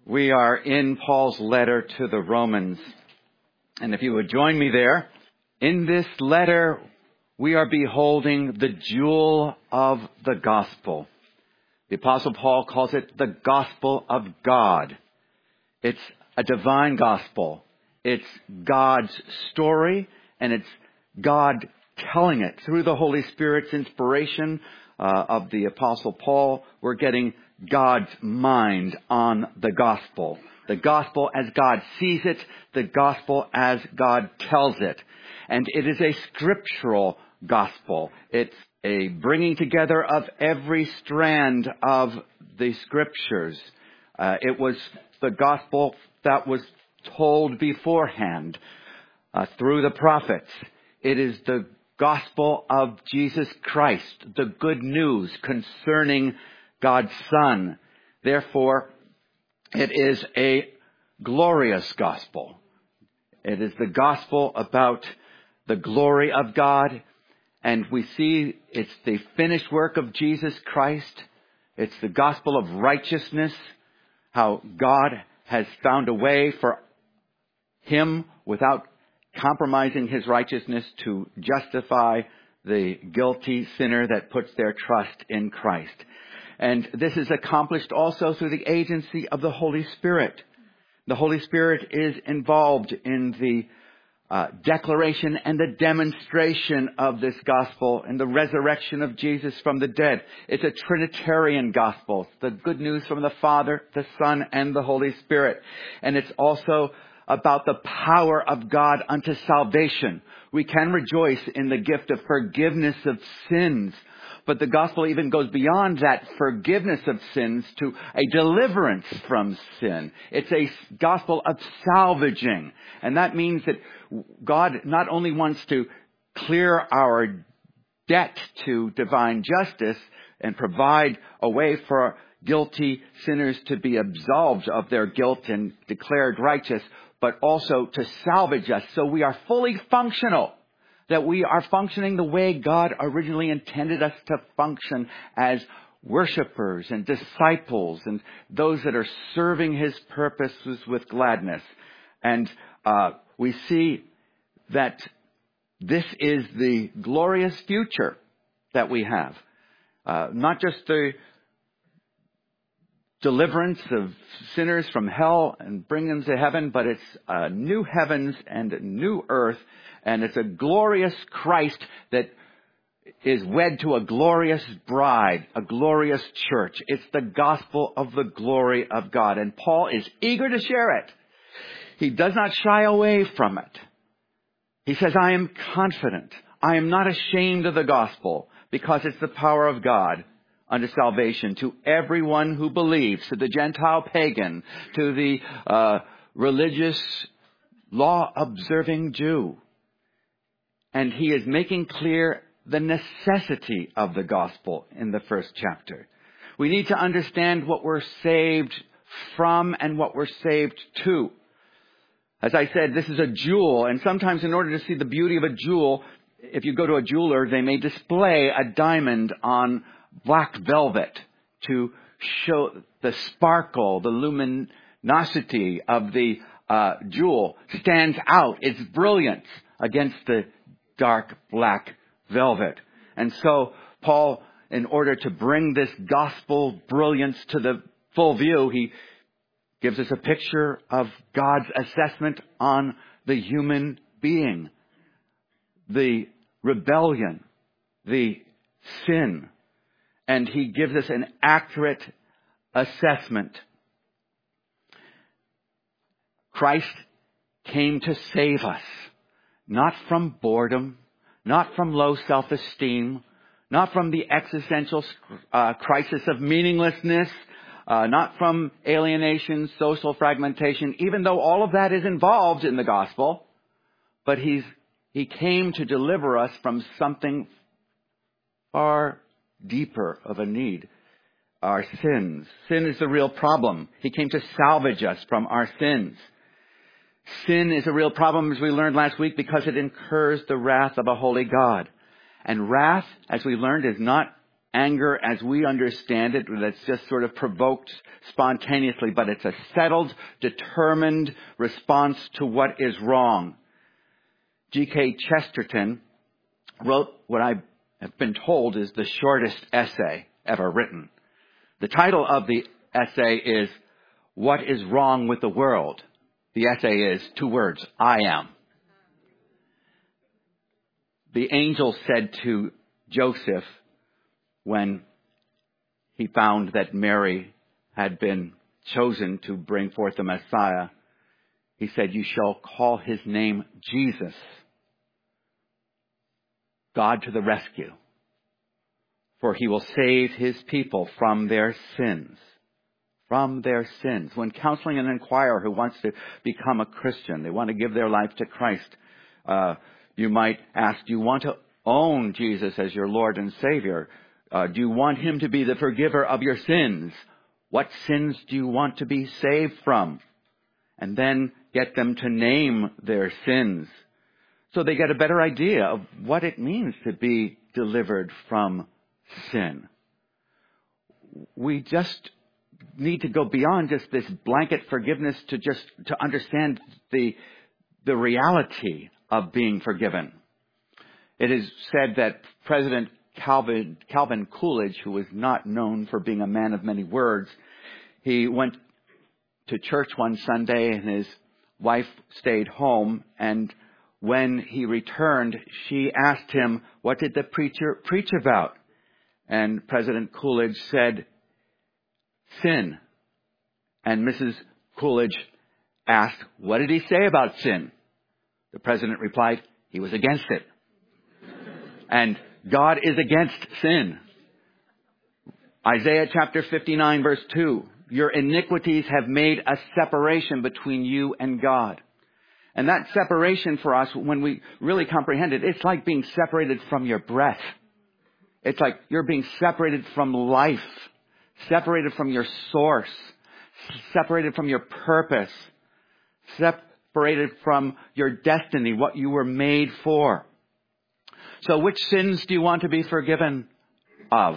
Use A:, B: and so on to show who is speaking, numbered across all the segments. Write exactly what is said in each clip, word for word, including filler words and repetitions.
A: We are in Paul's letter to the Romans. And if you would join me there, in this letter, we are beholding the jewel of the gospel. The Apostle Paul calls it the gospel of God. It's a divine gospel. It's God's story, and it's God telling it through the Holy Spirit's inspiration uh, of the Apostle Paul. We're getting God's mind on the gospel. The gospel as God sees it, the gospel as God tells it. And it is a scriptural gospel. It's a bringing together of every strand of the scriptures. Uh, it was the gospel that was told beforehand uh, through the prophets. It is the gospel of Jesus Christ, the good news concerning God's Son. Therefore, it is a glorious gospel. It is the gospel about the glory of God. And we see it's the finished work of Jesus Christ. It's the gospel of righteousness, how God has found a way for him without compromising his righteousness to justify the guilty sinner that puts their trust in Christ. And this is accomplished also through the agency of the Holy Spirit. The Holy Spirit is involved in the uh, declaration and the demonstration of this gospel and the resurrection of Jesus from the dead. It's a Trinitarian gospel. It's the good news from the Father, the Son, and the Holy Spirit. And it's also about the power of God unto salvation. We can rejoice in the gift of forgiveness of sins. But the gospel even goes beyond that forgiveness of sins to a deliverance from sin. It's a gospel of salvaging. And that means that God not only wants to clear our debt to divine justice and provide a way for guilty sinners to be absolved of their guilt and declared righteous, but also to salvage us so we are fully functional. That we are functioning the way God originally intended us to function as worshipers and disciples and those that are serving his purposes with gladness. And uh, we see that this is the glorious future that we have. Uh, not just the deliverance of sinners from hell and bring them to heaven, but it's uh, new heavens and new earth. And it's a glorious Christ that is wed to a glorious bride, a glorious church. It's the gospel of the glory of God. And Paul is eager to share it. He does not shy away from it. He says, I am confident. I am not ashamed of the gospel because it's the power of God unto salvation to everyone who believes, to the Gentile pagan, to the uh, religious law-observing Jew. And he is making clear the necessity of the gospel in the first chapter. We need to understand what we're saved from and what we're saved to. As I said, this is a jewel, and sometimes in order to see the beauty of a jewel, if you go to a jeweler, they may display a diamond on black velvet to show the sparkle, the luminosity of the uh, jewel stands out. It's brilliant against the dark black velvet. And so Paul, in order to bring this gospel brilliance to the full view, he gives us a picture of God's assessment on the human being, the rebellion, the sin. And he gives us an accurate assessment. Christ came to save us. Not from boredom, not from low self-esteem, not from the existential uh, crisis of meaninglessness, uh, not from alienation, social fragmentation, even though all of that is involved in the gospel. But he's, he came to deliver us from something far deeper of a need, our sins. Sin is the real problem. He came to salvage us from our sins. Sin is a real problem, as we learned last week, because it incurs the wrath of a holy God. And wrath, as we learned, is not anger as we understand it, that's just sort of provoked spontaneously, but it's a settled, determined response to what is wrong. G K Chesterton wrote what I have been told is the shortest essay ever written. The title of the essay is, "What is Wrong with the World?" The essay is two words, I am. The angel said to Joseph when he found that Mary had been chosen to bring forth the Messiah, he said, "You shall call his name Jesus, God to the rescue, for he will save his people from their sins." From their sins. When counseling an inquirer who wants to become a Christian, they want to give their life to Christ, uh, you might ask, do you want to own Jesus as your Lord and Savior? Uh, do you want him to be the forgiver of your sins? What sins do you want to be saved from? And then get them to name their sins, so they get a better idea of what it means to be delivered from sin. We just need to go beyond just this blanket forgiveness to just to understand the the reality of being forgiven. It is said that President Calvin Calvin Coolidge, who was not known for being a man of many words, he went to church one Sunday and his wife stayed home, and when he returned, she asked him, "What did the preacher preach about?" And President Coolidge said, "Sin." And Missus Coolidge asked, "What did he say about sin?" The president replied, "He was against it." And God is against sin. Isaiah chapter fifty-nine verse two, "Your iniquities have made a separation between you and God." And that separation for us, when we really comprehend it, it's like being separated from your breath. It's like you're being separated from life, separated from your source, separated from your purpose, separated from your destiny, what you were made for. So which sins do you want to be forgiven of?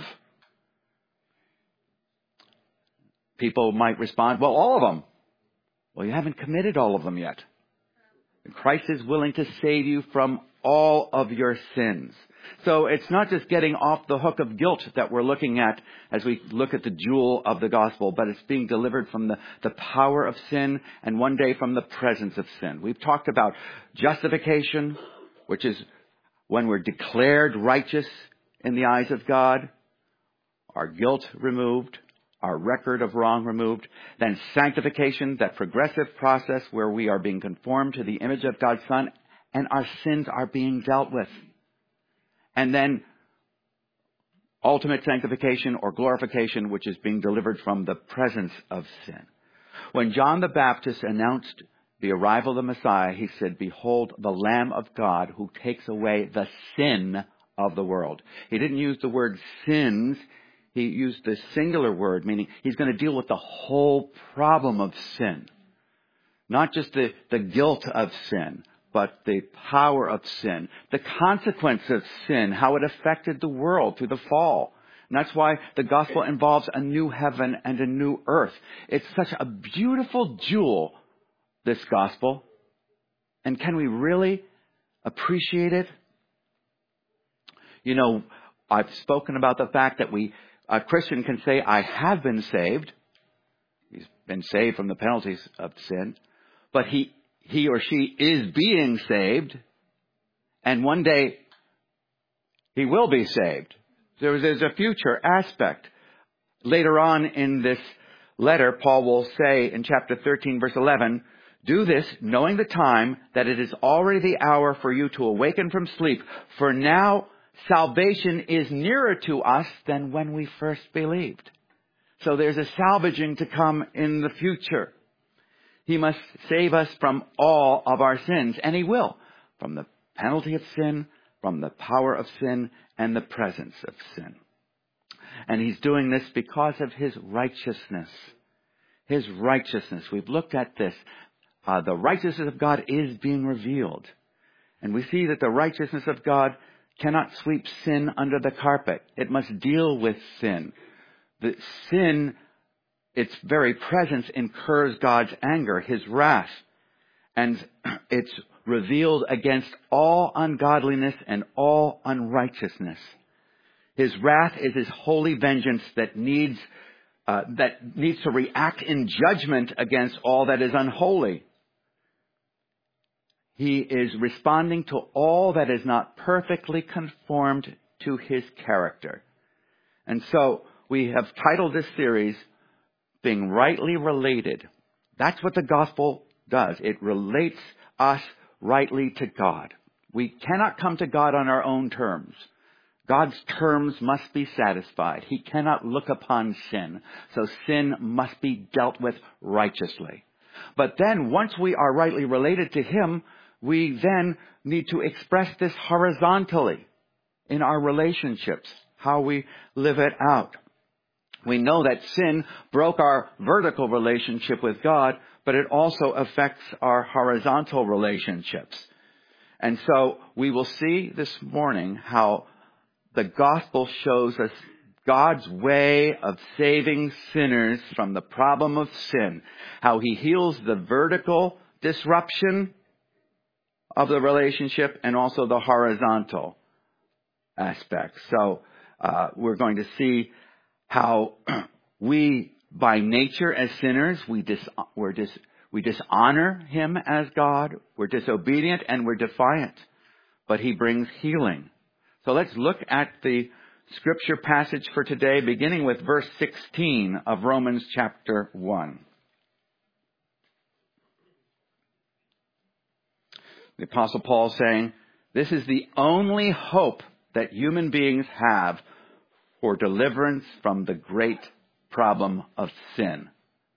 A: People might respond, "Well, all of them." Well, you haven't committed all of them yet. Christ is willing to save you from all of your sins. So it's not just getting off the hook of guilt that we're looking at as we look at the jewel of the gospel, but it's being delivered from the, the power of sin and one day from the presence of sin. We've talked about justification, which is when we're declared righteous in the eyes of God, our guilt removed, our record of wrong removed. Then sanctification, that progressive process where we are being conformed to the image of God's Son and our sins are being dealt with. And then ultimate sanctification or glorification, which is being delivered from the presence of sin. When John the Baptist announced the arrival of the Messiah, he said, "Behold, the Lamb of God who takes away the sin of the world." He didn't use the word sins. He used the singular word, meaning he's going to deal with the whole problem of sin. Not just the, the guilt of sin, but the power of sin, the consequence of sin, how it affected the world through the fall. And that's why the gospel involves a new heaven and a new earth. It's such a beautiful jewel, this gospel. And can we really appreciate it? You know, I've spoken about the fact that we, a Christian can say, "I have been saved." He's been saved from the penalties of sin. But he, he or she is being saved. And one day he will be saved. There is, there's a future aspect. Later on in this letter, Paul will say in chapter thirteen, verse eleven, "Do this, knowing the time, that it is already the hour for you to awaken from sleep. For now salvation is nearer to us than when we first believed." So there's a salvaging to come in the future. He must save us from all of our sins, and he will, from the penalty of sin, from the power of sin, and the presence of sin. And he's doing this because of his righteousness. His righteousness. We've looked at this. Uh, the righteousness of God is being revealed. And we see that the righteousness of God cannot sweep sin under the carpet. It must deal with sin. The sin, its very presence incurs God's anger, his wrath. And it's revealed against all ungodliness and all unrighteousness. His wrath is his holy vengeance that needs, uh, that needs to react in judgment against all that is unholy. He is responding to all that is not perfectly conformed to his character. And so we have titled this series, Being Rightly Related. That's what the gospel does. It relates us rightly to God. We cannot come to God on our own terms. God's terms must be satisfied. He cannot look upon sin. So sin must be dealt with righteously. But then once we are rightly related to him, we then need to express this horizontally in our relationships, how we live it out. We know that sin broke our vertical relationship with God, but it also affects our horizontal relationships. And so we will see this morning how the gospel shows us God's way of saving sinners from the problem of sin, how he heals the vertical disruption of the relationship and also the horizontal aspect. So uh, we're going to see how we, by nature as sinners, we dis- we're dis- we dishonor him as God, we're disobedient, and we're defiant. But he brings healing. So let's look at the scripture passage for today, beginning with verse sixteen of Romans chapter one. The Apostle Paul saying, this is the only hope that human beings have for deliverance from the great problem of sin.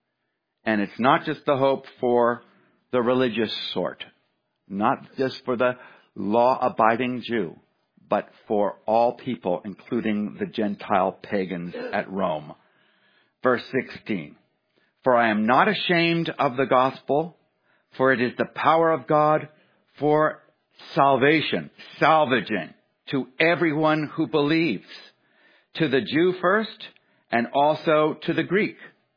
A: And it's not just the hope for the religious sort, not just for the law-abiding Jew, but for all people, including the Gentile pagans at Rome. Verse sixteen, for I am not ashamed of the gospel, for it is the power of God for salvation, salvaging to everyone who believes, to the Jew first and also to the Greek.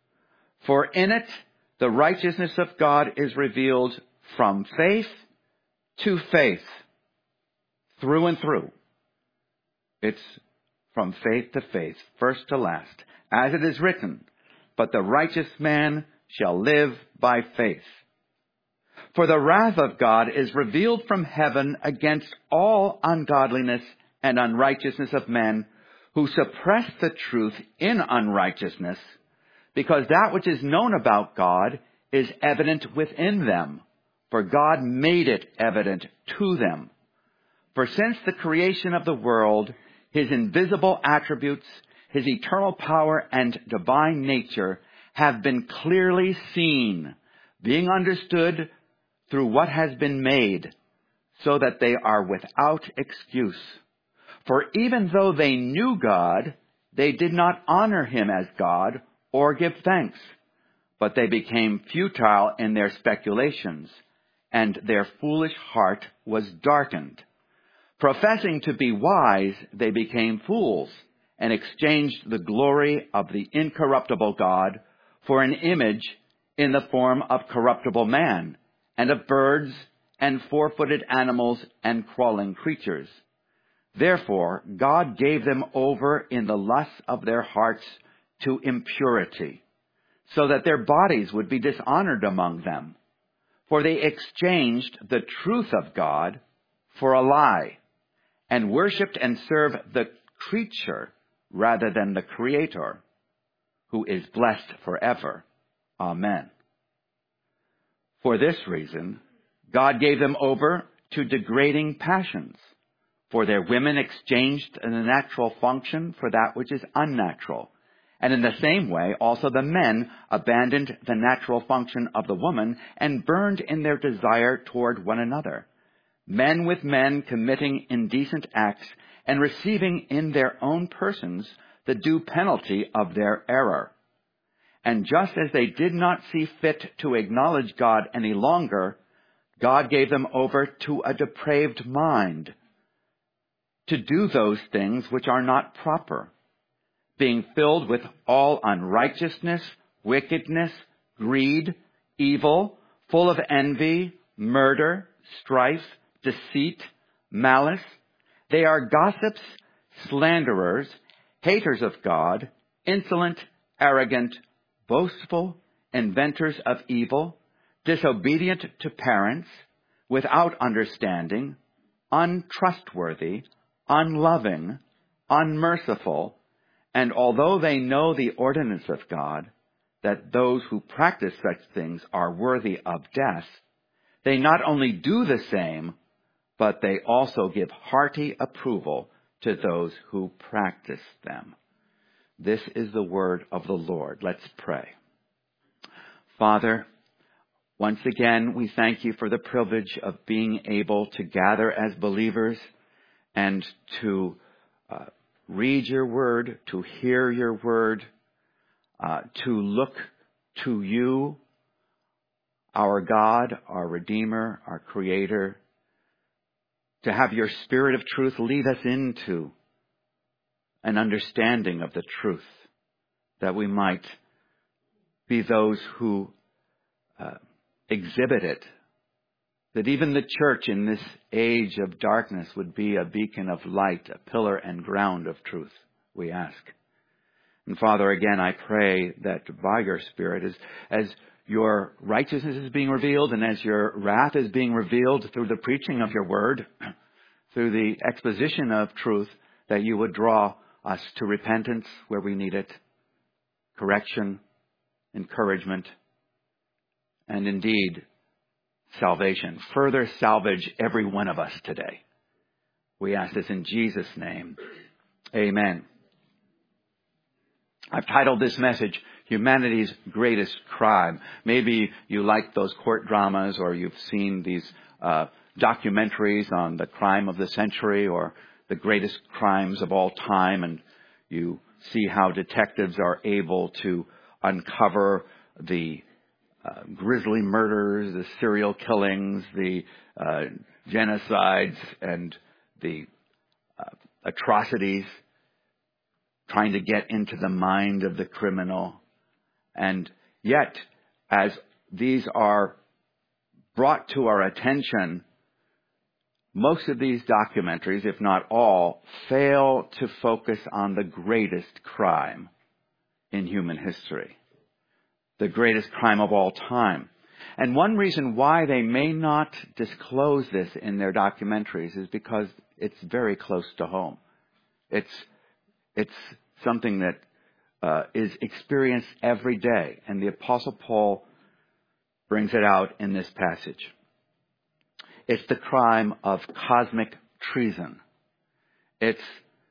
A: For in it the righteousness of God is revealed from faith to faith, through and through. It's from faith to faith, first to last. As it is written, but the righteous man shall live by faith. For the wrath of God is revealed from heaven against all ungodliness and unrighteousness of men who suppress the truth in unrighteousness, because that which is known about God is evident within them, for God made it evident to them. For since the creation of the world, his invisible attributes, his eternal power and divine nature have been clearly seen, being understood through what has been made, so that they are without excuse. For even though they knew God, they did not honor him as God or give thanks, but they became futile in their speculations, and their foolish heart was darkened. Professing to be wise, they became fools, and exchanged the glory of the incorruptible God for an image in the form of corruptible man, and of birds, and four-footed animals, and crawling creatures. Therefore, God gave them over in the lusts of their hearts to impurity, so that their bodies would be dishonored among them. For they exchanged the truth of God for a lie, and worshipped and served the creature rather than the Creator, who is blessed forever. Amen. For this reason, God gave them over to degrading passions. For their women exchanged the natural function for that which is unnatural. And in the same way, also the men abandoned the natural function of the woman and burned in their desire toward one another, men with men committing indecent acts and receiving in their own persons the due penalty of their error. And just as they did not see fit to acknowledge God any longer, God gave them over to a depraved mind to do those things which are not proper, being filled with all unrighteousness, wickedness, greed, evil, full of envy, murder, strife, deceit, malice. They are gossips, slanderers, haters of God, insolent, arrogant, boastful, inventors of evil, disobedient to parents, without understanding, untrustworthy, unloving, unmerciful, and although they know the ordinance of God, that those who practice such things are worthy of death, they not only do the same, but they also give hearty approval to those who practice them. This is the word of the Lord. Let's pray. Father, once again, we thank you for the privilege of being able to gather as believers and to uh, read your word, to hear your word, uh, to look to you, our God, our Redeemer, our Creator, to have your Spirit of truth lead us into an understanding of the truth, that we might be those who uh, exhibit it, that even the church in this age of darkness would be a beacon of light, a pillar and ground of truth, we ask. And Father, again, I pray that by your Spirit, as, as your righteousness is being revealed and as your wrath is being revealed through the preaching of your word, through the exposition of truth, that you would draw us to repentance where we need it, correction, encouragement, and indeed, salvation. Further salvage every one of us today. We ask this in Jesus' name. Amen. I've titled this message, Humanity's Greatest Crime. Maybe you like those court dramas, or you've seen these uh, documentaries on the crime of the century or the greatest crimes of all time, and you see how detectives are able to uncover the uh, grisly murders, the serial killings, the uh, genocides, and the uh, atrocities, trying to get into the mind of the criminal. And yet, as these are brought to our attention, most of these documentaries, if not all, fail to focus on the greatest crime in human history, the greatest crime of all time. And one reason why they may not disclose this in their documentaries is because it's very close to home. It's it's something that uh, is experienced every day, and the Apostle Paul brings it out in this passage. It's the crime of cosmic treason. It's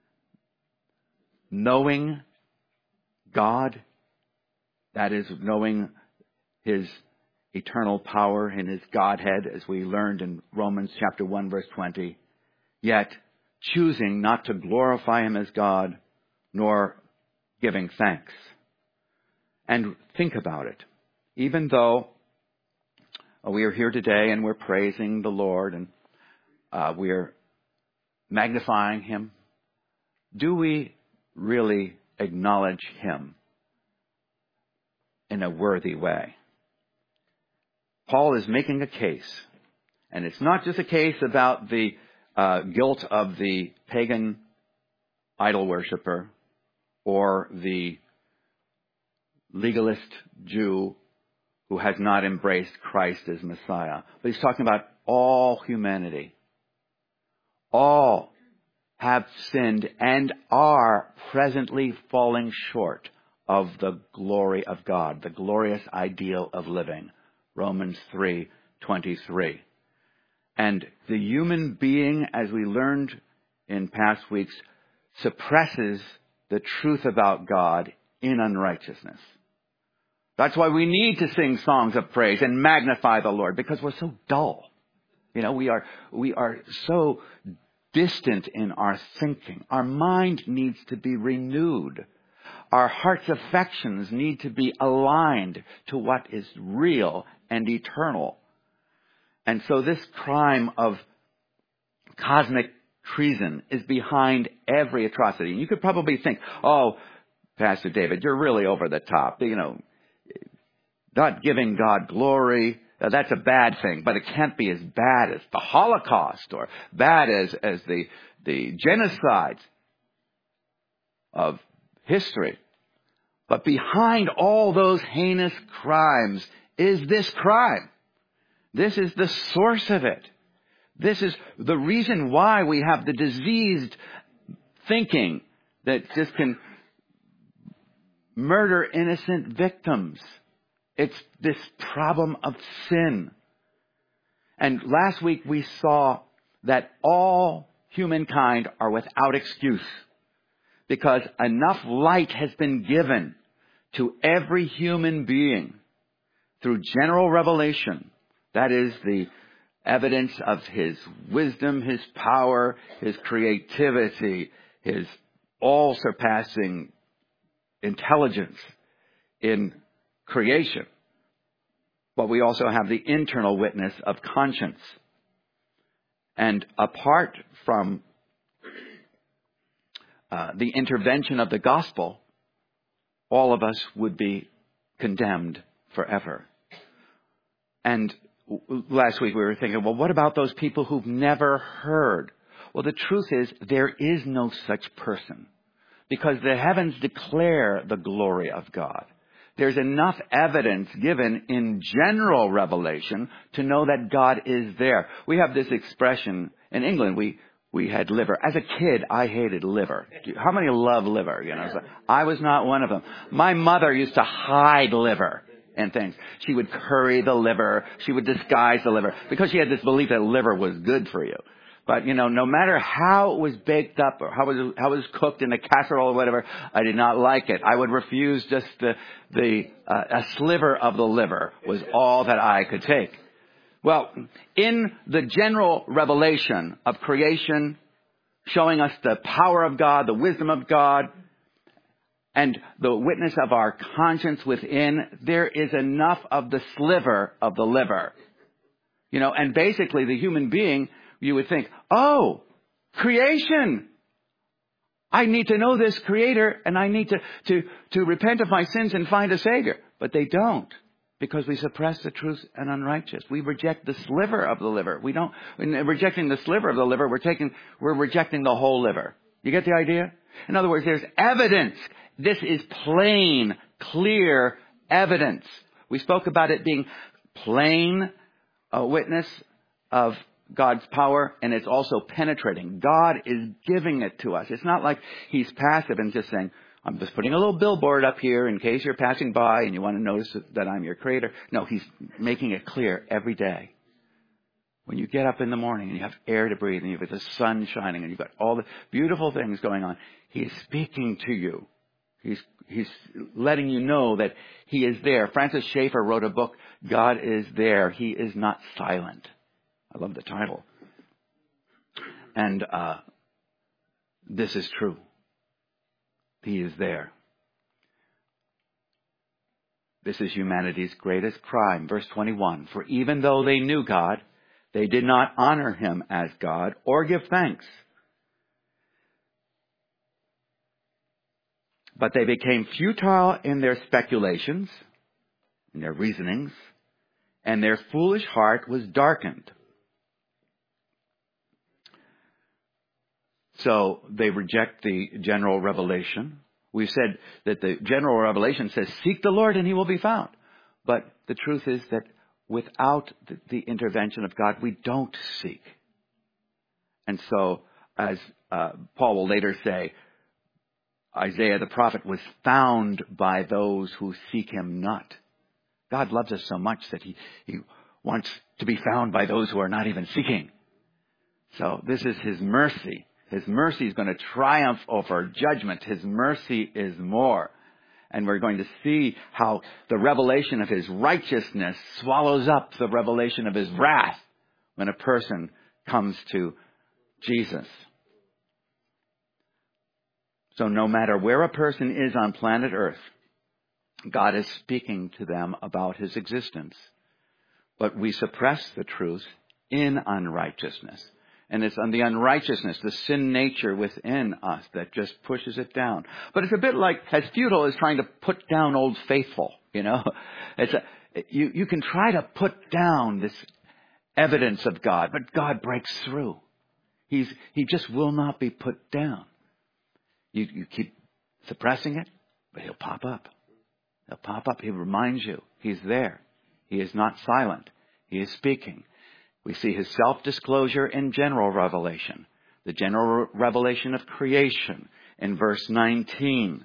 A: knowing God, that is, knowing his eternal power and his Godhead, as we learned in Romans chapter one, verse twenty, yet choosing not to glorify him as God, nor giving thanks. And think about it. Even though we are here today and we're praising the Lord and uh, we're magnifying him, do we really acknowledge him in a worthy way? Paul is making a case, and it's not just a case about the uh, guilt of the pagan idol worshiper or the legalist Jew who has not embraced Christ as Messiah. But he's talking about all humanity. All have sinned and are presently falling short of the glory of God, the glorious ideal of living. Romans three twenty-three. And the human being, as we learned in past weeks, suppresses the truth about God in unrighteousness. That's why we need to sing songs of praise and magnify the Lord, because we're so dull. You know, we are, we are so distant in our thinking. Our mind needs to be renewed. Our heart's affections need to be aligned to what is real and eternal. And so this crime of cosmic treason is behind every atrocity. And you could probably think, oh, Pastor David, you're really over the top. You know, not giving God glory, uh, that's a bad thing, but it can't be as bad as the Holocaust or bad as, as the, the genocides of history. But behind all those heinous crimes is this crime. This is the source of it. This is the reason why we have the diseased thinking that just can murder innocent victims. It's this problem of sin. And last week we saw that all humankind are without excuse because enough light has been given to every human being through general revelation. That is the evidence of His wisdom, His power, His creativity, His all-surpassing intelligence in creation. But we also have the internal witness of conscience. And apart from uh, the intervention of the gospel, all of us would be condemned forever. And last week we were thinking, well, what about those people who've never heard? Well, the truth is there is no such person because the heavens declare the glory of God. There's enough evidence given in general revelation to know that God is there. We have this expression in England. We we had liver. As a kid, I hated liver. How many love liver? You know, so I was not one of them. My mother used to hide liver and things. She would curry the liver. She would disguise the liver because she had this belief that liver was good for you. But, you know, no matter how it was baked up or how it was, how it was cooked in a casserole or whatever, I did not like it. I would refuse just the, the, uh, a sliver of the liver was all that I could take. Well, in the general revelation of creation, showing us the power of God, the wisdom of God, and the witness of our conscience within, there is enough of the sliver of the liver. You know, and basically the human being, you would think, oh, creation. I need to know this creator and I need to, to, to repent of my sins and find a savior. But they don't because we suppress the truth and unrighteous. We reject the sliver of the liver. We don't, in rejecting the sliver of the liver, we're taking, we're rejecting the whole liver. You get the idea? In other words, there's evidence. This is plain, clear evidence. We spoke about it being plain uh, witness of God's power, and it's also penetrating. God is giving it to us. It's not like He's passive and just saying, I'm just putting a little billboard up here in case you're passing by and you want to notice that I'm your creator. No, He's making it clear every day. When you get up in the morning and you have air to breathe and you've got the sun shining and you've got all the beautiful things going on, He is speaking to you. He's, he's letting you know that He is there. Francis Schaeffer wrote a book, God is there. He is not silent. I love the title. And uh, this is true. He is there. This is humanity's greatest crime. Verse twenty-one, for even though they knew God, they did not honor Him as God or give thanks. But they became futile in their speculations, in their reasonings, and their foolish heart was darkened. So they reject the general revelation. We said that the general revelation says, seek the Lord and He will be found. But the truth is that without the, the intervention of God, we don't seek. And so, as uh, Paul will later say, Isaiah the prophet was found by those who seek Him not. God loves us so much that He, he wants to be found by those who are not even seeking. So this is His mercy. His mercy is going to triumph over judgment. His mercy is more. And we're going to see how the revelation of His righteousness swallows up the revelation of His wrath when a person comes to Jesus. So no matter where a person is on planet Earth, God is speaking to them about His existence. But we suppress the truth in unrighteousness. And it's on the unrighteousness, the sin nature within us that just pushes it down. But it's a bit like as futile as trying to put down Old Faithful, you know. It's a, you, you can try to put down this evidence of God, but God breaks through. He's, he just will not be put down. You, you keep suppressing it, but he'll pop up. He'll pop up. He reminds you he's there. He is not silent. He is speaking. We see his self-disclosure in general revelation. The general revelation of creation in verse nineteen.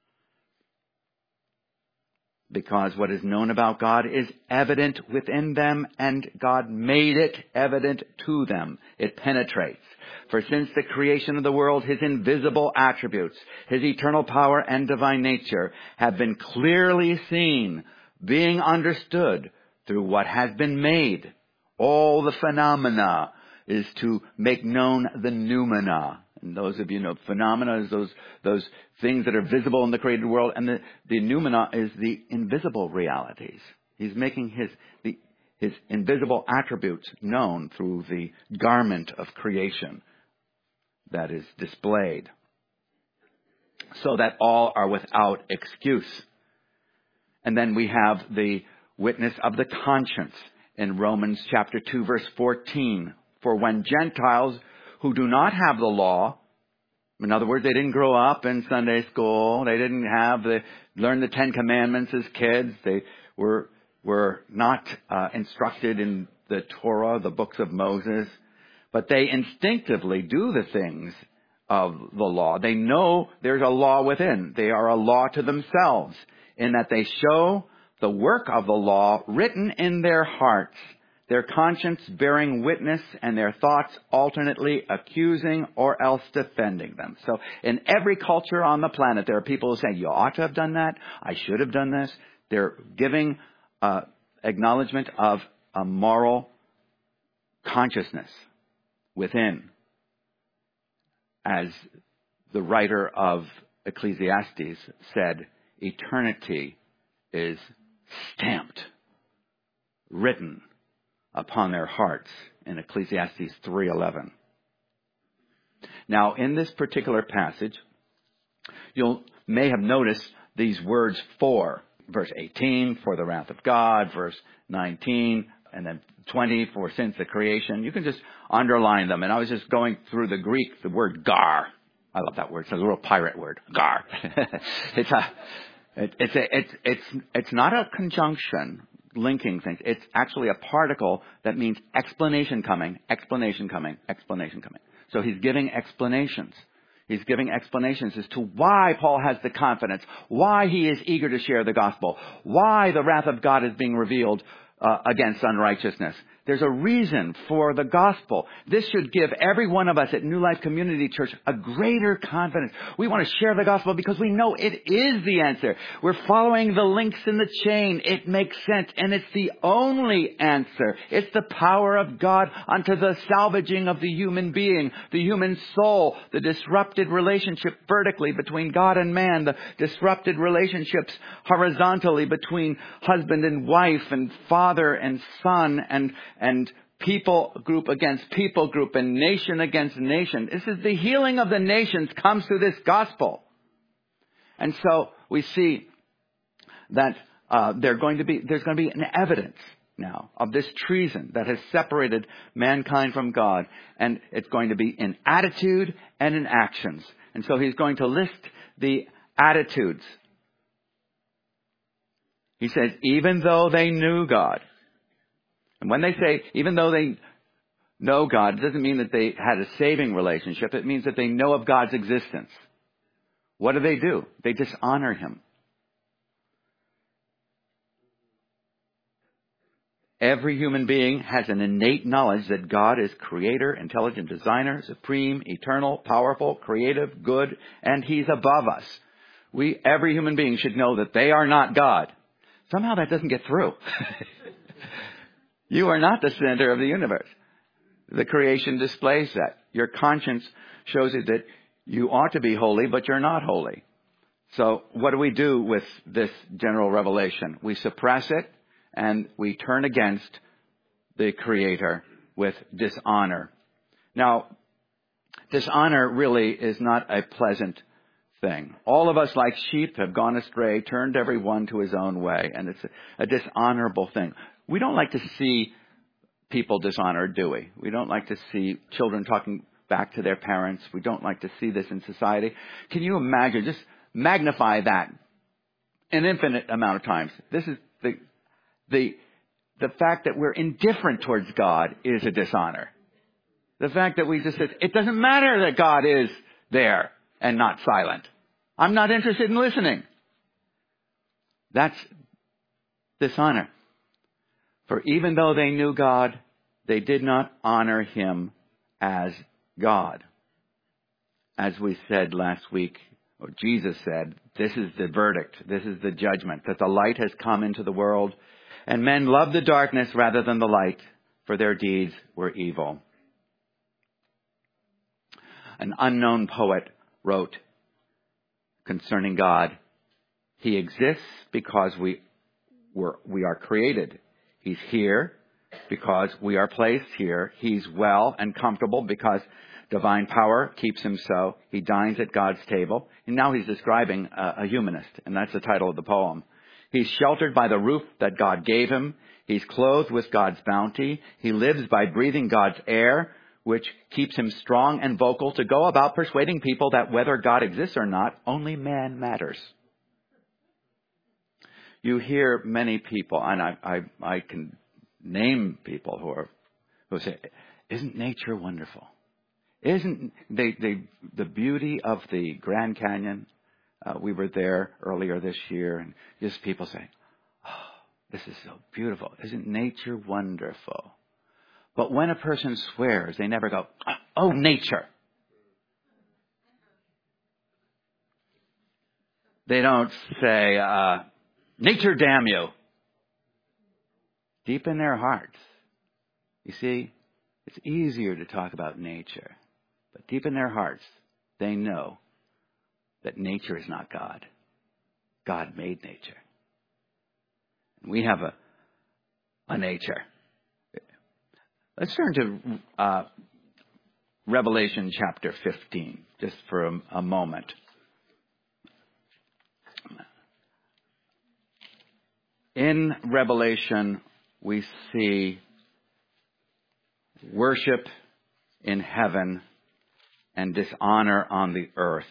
A: Because what is known about God is evident within them, and God made it evident to them. It penetrates. For since the creation of the world, his invisible attributes, his eternal power and divine nature have been clearly seen, being understood through what has been made. All the phenomena is to make known the noumena. And those of you know, phenomena is those those things that are visible in the created world, and the, the noumena is the invisible realities. He's making his the, his invisible attributes known through the garment of creation that is displayed, so that all are without excuse. And then we have the witness of the conscience in Romans chapter two, verse fourteen. For when Gentiles who do not have the law, in other words, they didn't grow up in Sunday school, they didn't have the learn the Ten Commandments as kids, they were were not uh, instructed in the Torah, the books of Moses, but they instinctively do the things of the law. They know there's a law within. They are a law to themselves in that they show the work of the law written in their hearts, their conscience bearing witness, and their thoughts alternately accusing or else defending them. So in every culture on the planet, there are people who say, you ought to have done that. I should have done this. They're giving uh, acknowledgement of a moral consciousness within. As the writer of Ecclesiastes said, eternity is stamped, written upon their hearts in Ecclesiastes three eleven. Now, in this particular passage, you may have noticed these words for. Verse eighteen, for the wrath of God. Verse nineteen, and then twenty, for since the creation. You can just underline them. And I was just going through the Greek, the word gar. I love that word. It's a little pirate word. Gar. it's a... It, it's, a, it's, it's, it's not a conjunction linking things. It's actually a particle that means explanation coming, explanation coming, explanation coming. So he's giving explanations. He's giving explanations as to why Paul has the confidence, why he is eager to share the gospel, why the wrath of God is being revealed uh, against unrighteousness. There's a reason for the gospel. This should give every one of us at New Life Community Church a greater confidence. We want to share the gospel because we know it is the answer. We're following the links in the chain. It makes sense, and it's the only answer. It's the power of God unto the salvaging of the human being, the human soul, the disrupted relationship vertically between God and man, the disrupted relationships horizontally between husband and wife and father and son and and people group against people group and nation against nation. This is the healing of the nations comes through this gospel. And so we see that uh, they're going to be, there's going to be an evidence now of this treason that has separated mankind from God. And it's going to be in attitude and in actions. And so he's going to list the attitudes. He says, even though they knew God. And when they say, even though they know God, it doesn't mean that they had a saving relationship. It means that they know of God's existence. What do they do? They dishonor him. Every human being has an innate knowledge that God is creator, intelligent designer, supreme, eternal, powerful, creative, good, and he's above us. We, every human being should know that they are not God. Somehow that doesn't get through. You are not the center of the universe. The creation displays that. Your conscience shows it that you ought to be holy, but you're not holy. So what do we do with this general revelation? We suppress it and we turn against the Creator with dishonor. Now, dishonor really is not a pleasant thing. All of us, like sheep, have gone astray, turned every one to his own way, and it's a, a dishonorable thing. We don't like to see people dishonored, do we? We don't like to see children talking back to their parents. We don't like to see this in society. Can you imagine? Just magnify that an infinite amount of times. This is the the the fact that we're indifferent towards God is a dishonor. The fact that we just said, it doesn't matter that God is there and not silent. I'm not interested in listening. That's dishonor. For even though they knew God, they did not honor him as God. As we said last week, or Jesus said, this is the verdict, this is the judgment, that the light has come into the world, and men love the darkness rather than the light, for their deeds were evil. An unknown poet wrote concerning God, he exists because we were, we are created. He's here because we are placed here. He's well and comfortable because divine power keeps him so. He dines at God's table. And now he's describing a, a humanist, and that's the title of the poem. He's sheltered by the roof that God gave him. He's clothed with God's bounty. He lives by breathing God's air, which keeps him strong and vocal to go about persuading people that whether God exists or not, only man matters. You hear many people, and I, I, I can name people who are who say, "Isn't nature wonderful? Isn't they, they, the beauty of the Grand Canyon?" Uh, we were there earlier this year, and just people saying, "Oh, this is so beautiful! Isn't nature wonderful?" But when a person swears, they never go, "Oh, nature." They don't say, uh, "Nature damn you." Deep in their hearts, you see, it's easier to talk about nature. But deep in their hearts, they know that nature is not God. God made nature. And we have a, a nature. Let's turn to uh, Revelation chapter fifteen, just for a, a moment. In Revelation, we see worship in heaven and dishonor on the earth.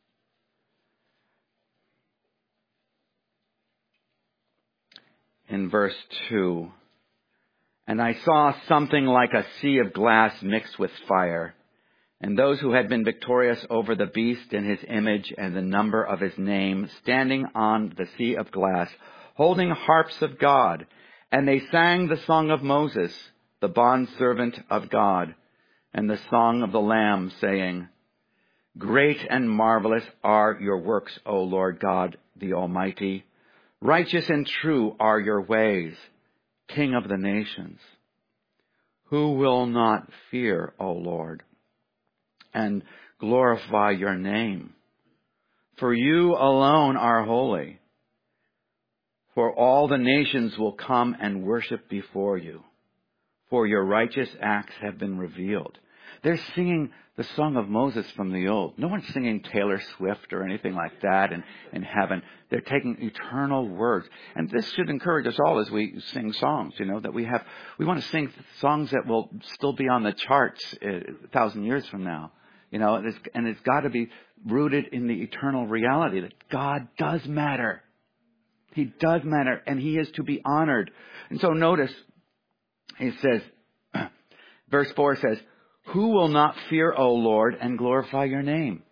A: In verse two, and I saw something like a sea of glass mixed with fire, and those who had been victorious over the beast and his image and the number of his name, standing on the sea of glass, holding harps of God, and they sang the song of Moses, the bondservant of God, and the song of the Lamb, saying, Great and marvelous are your works, O Lord God, the Almighty. Righteous and true are your ways, King of the nations. Who will not fear, O Lord, and glorify your name? For you alone are holy. For all the nations will come and worship before you, for your righteous acts have been revealed. They're singing the song of Moses from the old. No one's singing Taylor Swift or anything like that in, in heaven. They're taking eternal words. And this should encourage us all as we sing songs, you know, that we have, we want to sing songs that will still be on the charts a thousand years from now. You know, and it's, and it's got to be rooted in the eternal reality that God does matter. He does matter, and he is to be honored. And so notice, he says, verse four says, who will not fear, O Lord, and glorify your name?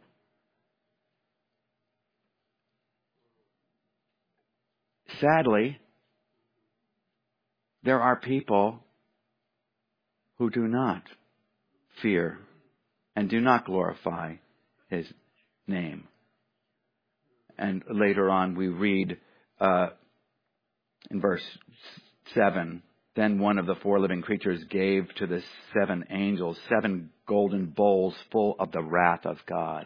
A: Sadly, there are people who do not fear and do not glorify his name. And later on we read uh, in verse seven, then one of the four living creatures gave to the seven angels seven golden bowls full of the wrath of God.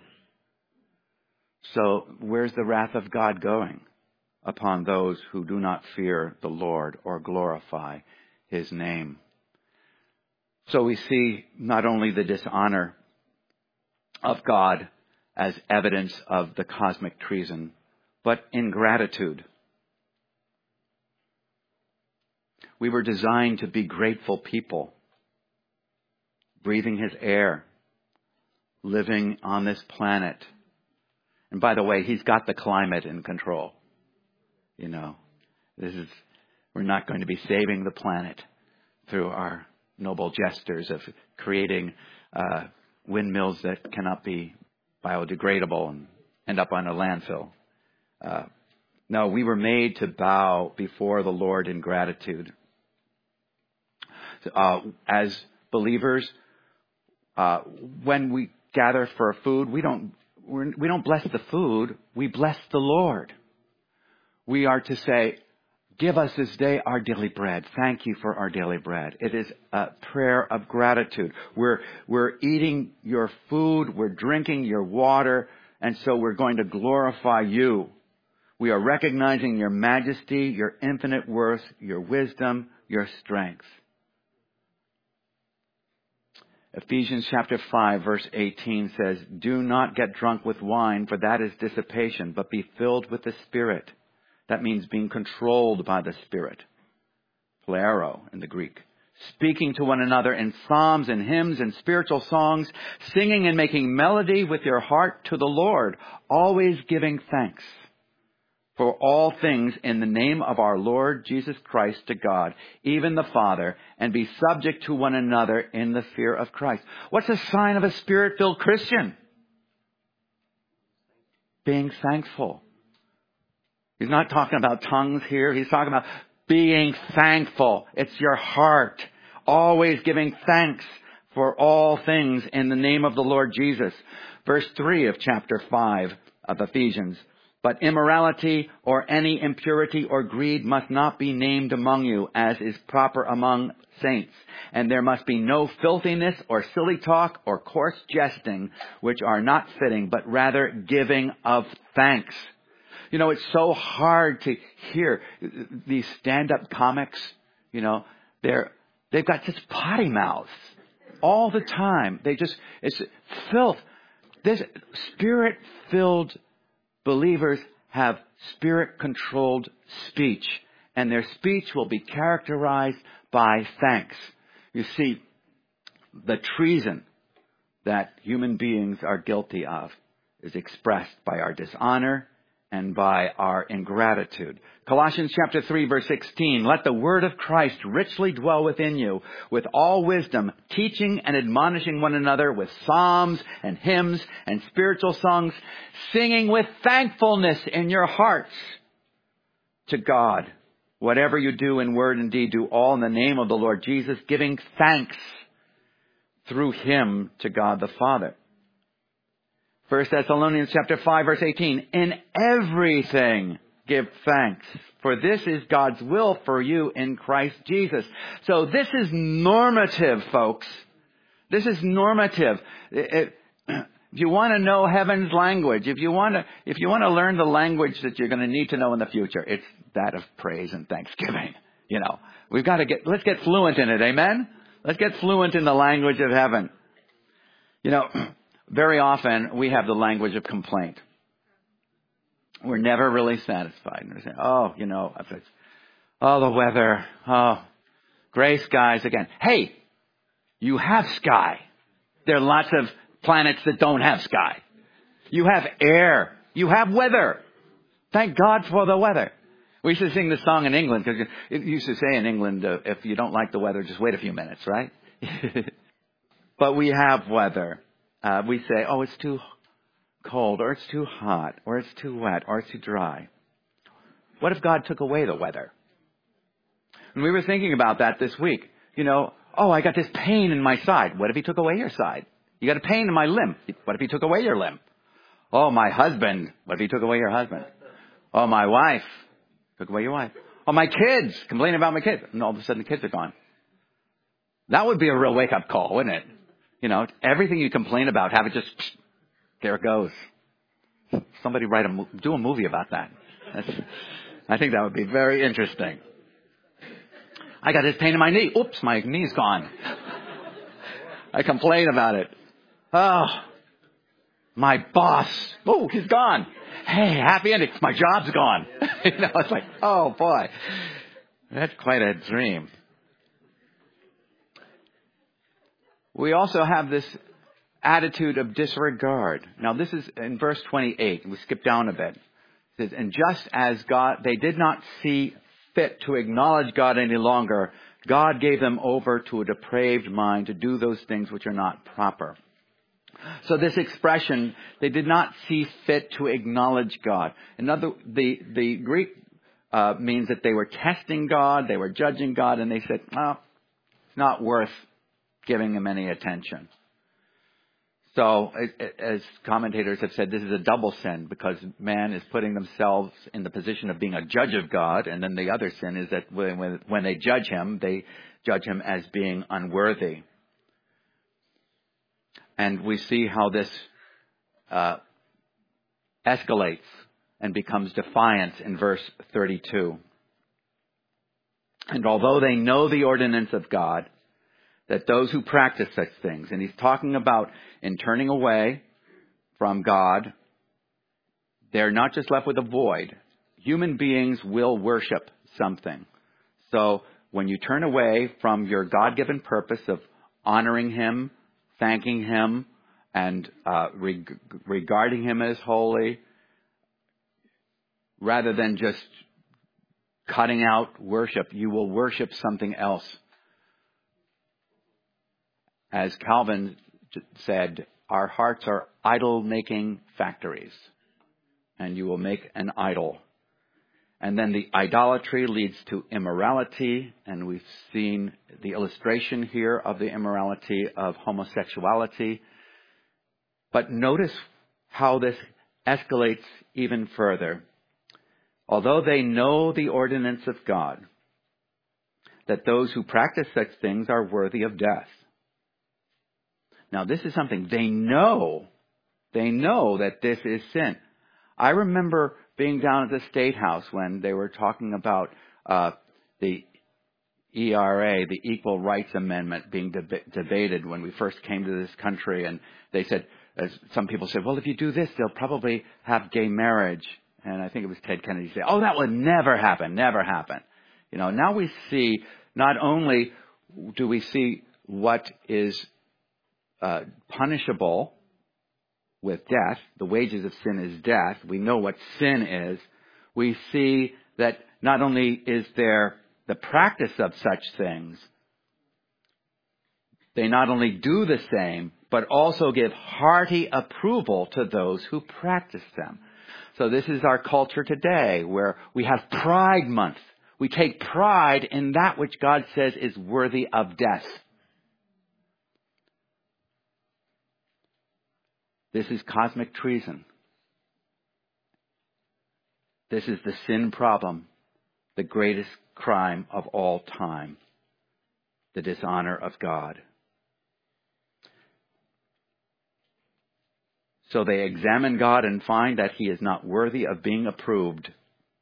A: So where's the wrath of God going? Upon those who do not fear the Lord or glorify his name. So we see not only the dishonor of God as evidence of the cosmic treason, but ingratitude. We were designed to be grateful people, breathing His air, living on this planet. And by the way, He's got the climate in control. You know, this is, we're not going to be saving the planet through our noble gestures of creating uh, windmills that cannot be biodegradable and end up on a landfill. Uh, no, we were made to bow before the Lord in gratitude. Uh, as believers, uh, when we gather for food, we don't we're, we don't bless the food. We bless the Lord. We are to say, "Give us this day our daily bread." Thank you for our daily bread. It is a prayer of gratitude. We're we're eating your food. We're drinking your water, and so we're going to glorify you. We are recognizing your majesty, your infinite worth, your wisdom, your strength. Ephesians chapter five verse eighteen says, "Do not get drunk with wine, for that is dissipation, but be filled with the Spirit." That means being controlled by the Spirit. Pleroo in the Greek. Speaking to one another in psalms and hymns and spiritual songs, singing and making melody with your heart to the Lord, always giving thanks for all things in the name of our Lord Jesus Christ to God, even the Father, and be subject to one another in the fear of Christ. What's a sign of a Spirit-filled Christian? Being thankful. He's not talking about tongues here. He's talking about being thankful. It's your heart. Always giving thanks for all things in the name of the Lord Jesus. Verse three of chapter five of Ephesians. "But immorality or any impurity or greed must not be named among you, as is proper among saints. And there must be no filthiness or silly talk or coarse jesting, which are not fitting, but rather giving of thanks." You know, it's so hard to hear these stand-up comics. You know, they're, they've got such potty mouths all the time. They just, it's filth. This Spirit-filled believers have Spirit-controlled speech, and their speech will be characterized by thanks. You see, the treason that human beings are guilty of is expressed by our dishonor and by our ingratitude. Colossians chapter three verse sixteen, "Let the word of Christ richly dwell within you, with all wisdom, teaching and admonishing one another with psalms and hymns and spiritual songs, singing with thankfulness in your hearts to God. Whatever you do in word and deed, do all in the name of the Lord Jesus, giving thanks through Him to God the Father." First Thessalonians chapter five verse eighteen, "In everything give thanks, for this is God's will for you in Christ Jesus." So this is normative, folks. This is normative. If you want to know heaven's language, if you want to, if you want to learn the language that you're going to need to know in the future, it's that of praise and thanksgiving. You know, we've got to get, let's get fluent in it. Amen. Let's get fluent in the language of heaven. You know, very often we have the language of complaint. We're never really satisfied. We're saying, oh, you know, if it's, oh, the weather, oh, gray skies again. Hey, you have sky. There are lots of planets that don't have sky. You have air. You have weather. Thank God for the weather. We used to sing this song in England because it used to say in England, uh, if you don't like the weather, just wait a few minutes, right? But we have weather. Uh, we say, oh, it's too cold, or it's too hot, or it's too wet, or it's too dry. What if God took away the weather? And we were thinking about that this week. You know, oh, I got this pain in my side. What if He took away your side? You got a pain in my limb. What if He took away your limb? Oh, my husband. What if He took away your husband? Oh, my wife. Took away your wife. Oh, my kids. Complaining about my kids. And all of a sudden the kids are gone. That would be a real wake-up call, wouldn't it? You know, everything you complain about, have it just, psh, there it goes. Somebody write a, do a movie about that. That's, I think that would be very interesting. I got this pain in my knee. Oops, my knee's gone. I complain about it. Oh, my boss. Oh, he's gone. Hey, happy ending. My job's gone. You know, it's like, oh boy, that's quite a dream. We also have this attitude of disregard. Now, this is in verse twenty-eight. We skip down a bit. It says, and just as God, they did not see fit to acknowledge God any longer, God gave them over to a depraved mind to do those things which are not proper. So this expression, they did not see fit to acknowledge God. Another, the, the Greek uh, means that they were testing God, they were judging God, and they said, well, it's not worth giving him any attention. So, as commentators have said, this is a double sin because man is putting themselves in the position of being a judge of God, and then the other sin is that when, when they judge him, they judge him as being unworthy. And we see how this uh, escalates and becomes defiance in verse thirty-two. And although they know the ordinance of God, that those who practice such things, and he's talking about in turning away from God, they're not just left with a void. Human beings will worship something. So when you turn away from your God-given purpose of honoring him, thanking him, and uh, reg- regarding him as holy, rather than just cutting out worship, you will worship something else. As Calvin said, our hearts are idol-making factories, and you will make an idol. And then the idolatry leads to immorality, and we've seen the illustration here of the immorality of homosexuality. But notice how this escalates even further. Although they know the ordinance of God, that those who practice such things are worthy of death. Now, this is something they know. They know that this is sin. I remember being down at the State House when they were talking about uh, the E R A, the Equal Rights Amendment, being deb- debated when we first came to this country. And they said, as some people said, well, if you do this, they'll probably have gay marriage. And I think it was Ted Kennedy said, oh, that would never happen, never happen. You know, now we see, not only do we see what is Uh, punishable with death. The wages of sin is death. We know what sin is. We see that not only is there the practice of such things, they not only do the same, but also give hearty approval to those who practice them. So this is our culture today, where we have Pride Month. We take pride in that which God says is worthy of death. This is cosmic treason. This is the sin problem, the greatest crime of all time, the dishonor of God. So they examine God and find that he is not worthy of being approved.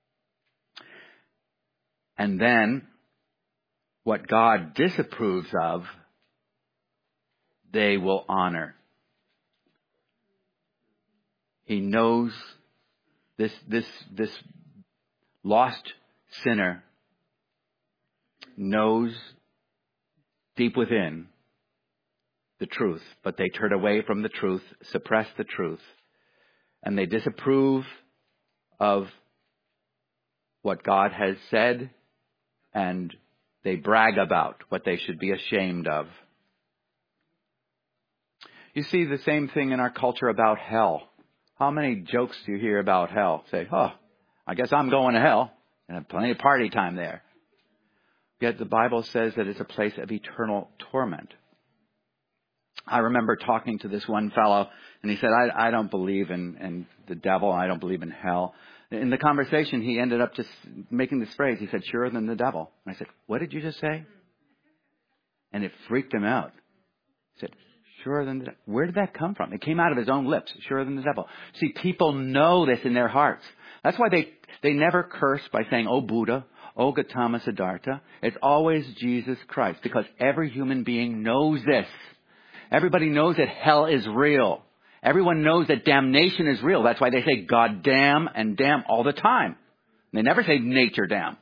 A: And then, what God disapproves of, they will honor. He knows this, this, this lost sinner knows deep within the truth, but they turn away from the truth, suppress the truth, and they disapprove of what God has said, and they brag about what they should be ashamed of. You see the same thing in our culture about hell. How many jokes do you hear about hell? Say, oh, I guess I'm going to hell. And have plenty of party time there. Yet the Bible says that it's a place of eternal torment. I remember talking to this one fellow, and he said, I, I don't believe in, in the devil. I don't believe in hell. In the conversation, he ended up just making this phrase. He said, surer than the devil. And I said, what did you just say? And it freaked him out. He said, surer than the devil. Where did that come from? It came out of his own lips. Surer than the devil. See, people know this in their hearts. That's why they, they never curse by saying, oh, Buddha, oh, Gautama Siddhartha. It's always Jesus Christ, because every human being knows this. Everybody knows that hell is real. Everyone knows that damnation is real. That's why they say God damn and damn all the time. They never say nature damn.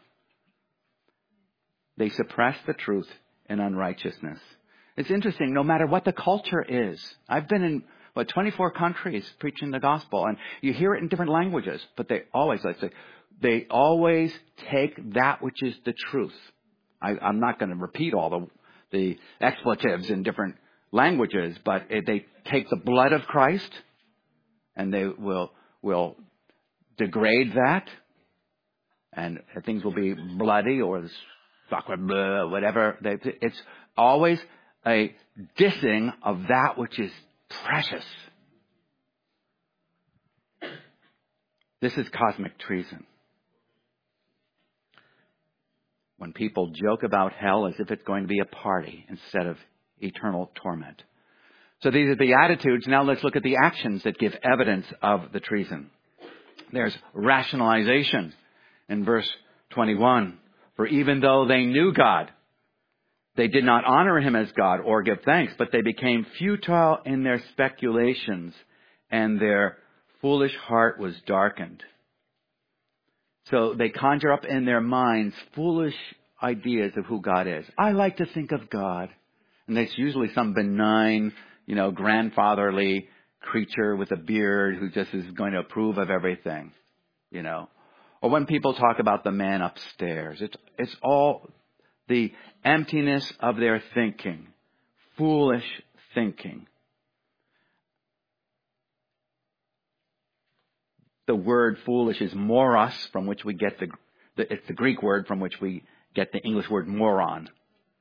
A: They suppress the truth in unrighteousness. It's interesting, no matter what the culture is. I've been in, what, twenty-four countries preaching the gospel, and you hear it in different languages, but they always, like say, they always take that which is the truth. I, I'm not going to repeat all the, the expletives in different languages, but they take the blood of Christ and they will, will degrade that, and things will be bloody or whatever. It's always a dissing of that which is precious. This is cosmic treason. When people joke about hell as if it's going to be a party instead of eternal torment. So these are the attitudes. Now let's look at the actions that give evidence of the treason. There's rationalization in verse twenty-one. For even though they knew God, they did not honor him as God or give thanks, but they became futile in their speculations, and their foolish heart was darkened. So they conjure up in their minds foolish ideas of who God is. I like to think of God. And it's usually some benign, you know, grandfatherly creature with a beard who just is going to approve of everything, you know. Or when people talk about the man upstairs, it's, it's all the emptiness of their thinking, foolish thinking. The word foolish is moros, from which we get the, the, it's the Greek word from which we get the English word moron.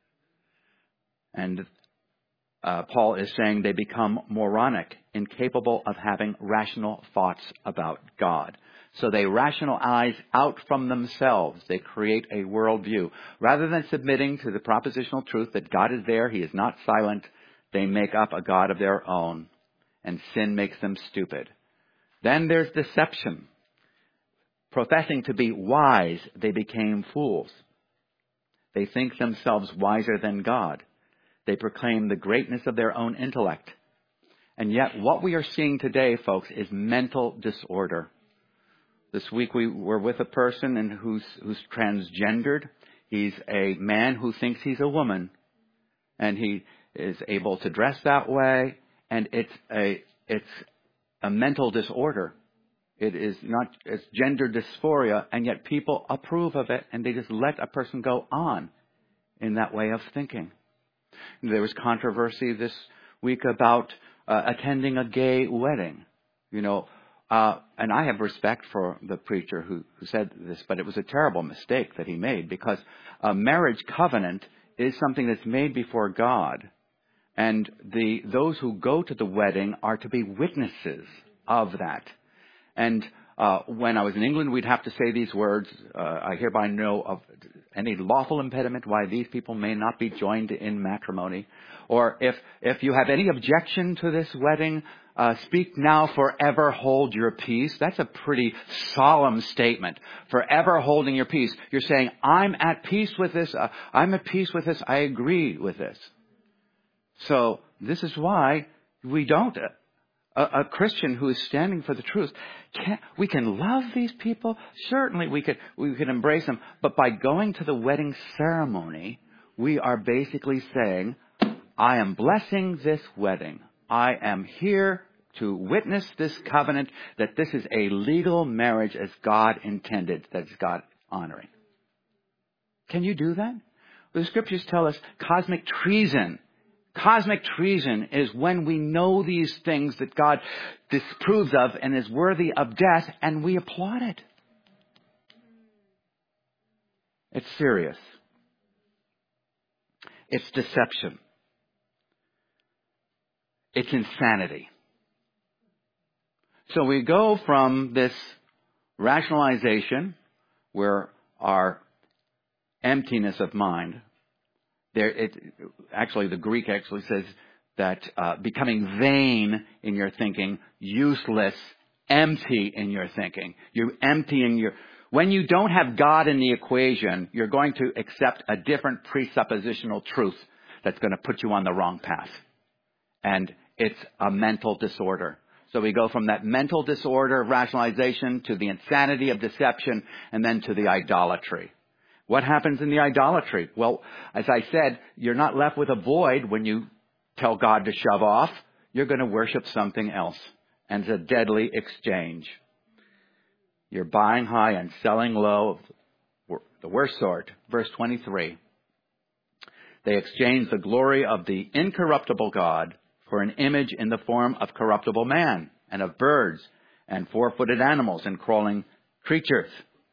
A: And uh, Paul is saying they become moronic, incapable of having rational thoughts about God. So they rationalize out from themselves. They create a worldview. Rather than submitting to the propositional truth that God is there, he is not silent, they make up a God of their own, and sin makes them stupid. Then there's deception. Professing to be wise, they became fools. They think themselves wiser than God. They proclaim the greatness of their own intellect. And yet what we are seeing today, folks, is mental disorder. This week we were with a person and who's, who's transgendered. He's a man who thinks he's a woman. And he is able to dress that way. And it's a, it's a mental disorder. It is not, it's gender dysphoria. And yet people approve of it and they just let a person go on in that way of thinking. There was controversy this week about uh, attending a gay wedding. You know, uh, and I have respect for the preacher who, who said this, but it was a terrible mistake that he made, because a marriage covenant is something that's made before God. And the those who go to the wedding are to be witnesses of that. And uh, when I was in England, we'd have to say these words, uh, I hereby know of any lawful impediment why these people may not be joined in matrimony. Or if, if you have any objection to this wedding, uh, speak now, forever hold your peace. That's a pretty solemn statement. Forever holding your peace. You're saying, I'm at peace with this. Uh, I'm at peace with this. I agree with this. So this is why we don't. A, a Christian who is standing for the truth, can, we can love these people. Certainly we could, we could embrace them. But by going to the wedding ceremony, we are basically saying, I am blessing this wedding. I am here to witness this covenant, that this is a legal marriage as God intended, that is God honoring. Can you do that? The scriptures tell us cosmic treason. Cosmic treason is when we know these things that God disapproves of and is worthy of death, and we applaud it. It's serious. It's deception. It's insanity. So we go from this rationalization, where our emptiness of mind, there, it, actually the Greek actually says that uh, becoming vain in your thinking, useless, empty in your thinking. You're emptying your... When you don't have God in the equation, you're going to accept a different presuppositional truth that's going to put you on the wrong path. And it's a mental disorder. So we go from that mental disorder of rationalization to the insanity of deception and then to the idolatry. What happens in the idolatry? Well, as I said, you're not left with a void when you tell God to shove off. You're going to worship something else. And it's a deadly exchange. You're buying high and selling low, the worst sort. Verse twenty-three. They exchanged the glory of the incorruptible God for an image in the form of corruptible man and of birds and four-footed animals and crawling creatures.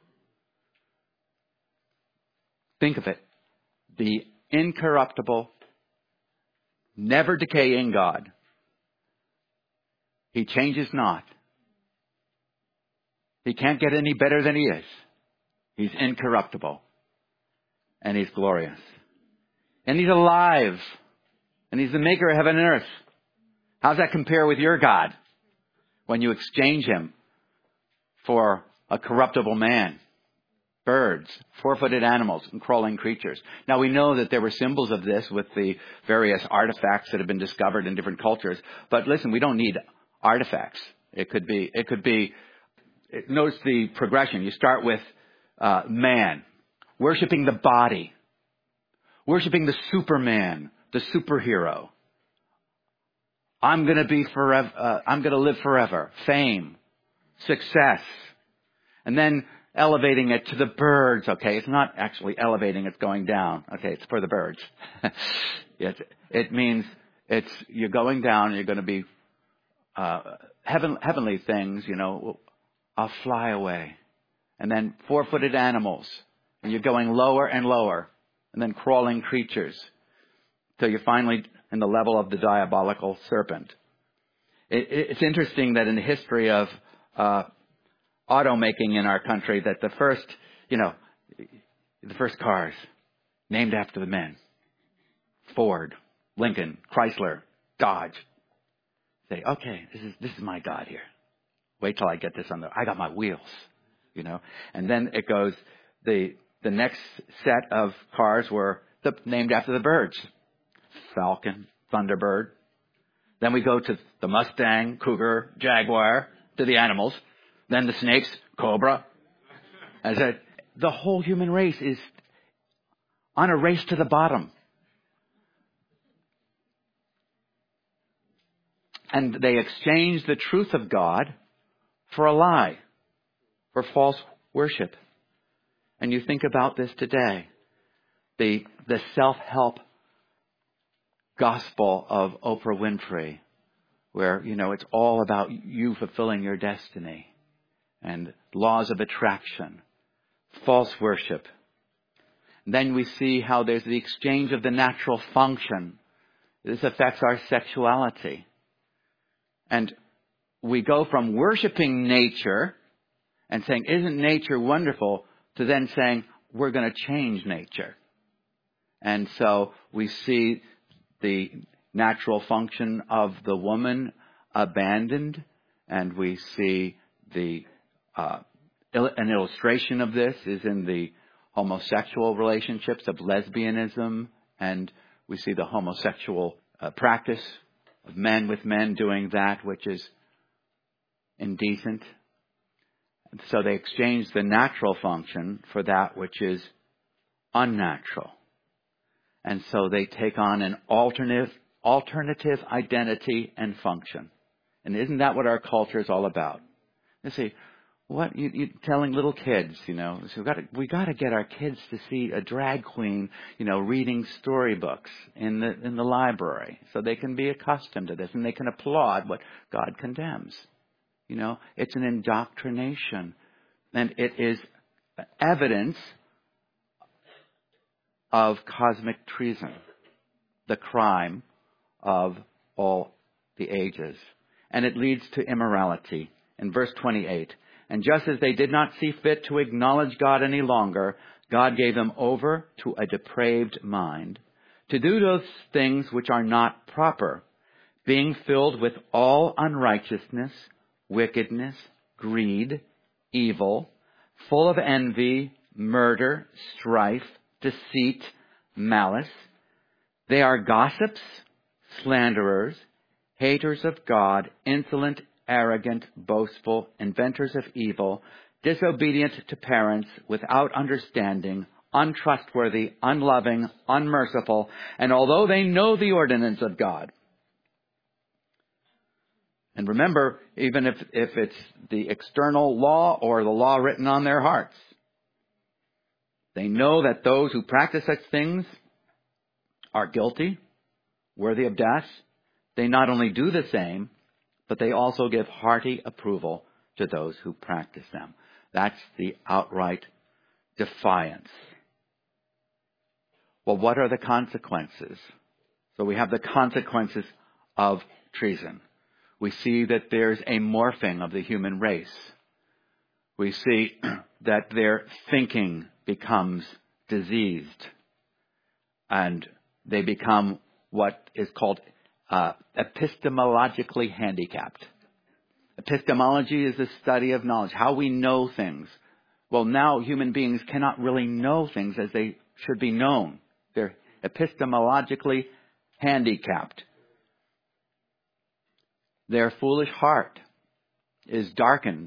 A: Think of it. The incorruptible, never decaying God. He changes not. He can't get any better than he is. He's incorruptible. And he's glorious. And he's alive. And he's the maker of heaven and earth. How does that compare with your God when you exchange him for a corruptible man, birds, four-footed animals, and crawling creatures? Now, we know that there were symbols of this with the various artifacts that have been discovered in different cultures. But listen, we don't need artifacts. It could be, it could be, it, notice the progression. You start with uh, man, worshiping the body, worshiping the Superman, the superhero. I'm going to be forever, uh, I'm going to live forever. Fame, success. And then elevating it to the birds. Okay, it's not actually elevating, it's going down. Okay, it's for the birds. it, it means it's, you're going down and you're going to be uh, heaven, heavenly things, you know, I'll fly away. And then four-footed animals. And you're going lower and lower. And then crawling creatures. Till you're finally in the level of the diabolical serpent. It, it's interesting that in the history of uh, automaking in our country, that the first, you know, the first cars named after the men. Ford, Lincoln, Chrysler, Dodge. Say, okay, this is this is my God here. Wait till I get this on the, I got my wheels, you know. And then it goes, the the next set of cars were the, named after the birds. Falcon, Thunderbird. Then we go to the Mustang, Cougar, Jaguar, to the animals. Then the snakes, Cobra. As a, the whole human race is on a race to the bottom. And they exchange the truth of God for a lie, for false worship. And you think about this today. The, the self-help gospel of Oprah Winfrey, where, you know, it's all about you fulfilling your destiny, and laws of attraction, false worship. And then we see how there's the exchange of the natural function. This affects our sexuality. And we go from worshiping nature and saying, isn't nature wonderful, to then saying, we're going to change nature. And so we see the natural function of the woman abandoned, and we see the uh, il- an illustration of this is in the homosexual relationships of lesbianism, and we see the homosexual uh, practice of men with men doing that which is indecent. And so they exchange the natural function for that which is unnatural. And so they take on an alternative, alternative identity and function. And isn't that what our culture is all about? You see, what you, you telling little kids, you know, so we got to, we got to get our kids to see a drag queen, you know, reading storybooks in the in the library, so they can be accustomed to this and they can applaud what God condemns. You know, it's an indoctrination, and it is evidence of cosmic treason, the crime of all the ages. And it leads to immorality. In verse twenty-eight, and just as they did not see fit to acknowledge God any longer, God gave them over to a depraved mind, to do those things which are not proper, being filled with all unrighteousness, wickedness, greed, evil, full of envy, murder, strife, deceit, malice. They are gossips, slanderers, haters of God, insolent, arrogant, boastful, inventors of evil, disobedient to parents, without understanding, untrustworthy, unloving, unmerciful, and although they know the ordinance of God. And remember, even if, if it's the external law or the law written on their hearts, they know that those who practice such things are guilty, worthy of death. They not only do the same, but they also give hearty approval to those who practice them. That's the outright defiance. Well, what are the consequences? So we have the consequences of treason. We see that there's a morphing of the human race. We see that their thinking becomes diseased, and they become what is called uh, epistemologically handicapped. Epistemology is the study of knowledge, how we know things. Well, now human beings cannot really know things as they should be known. They're epistemologically handicapped. Their foolish heart is darkened.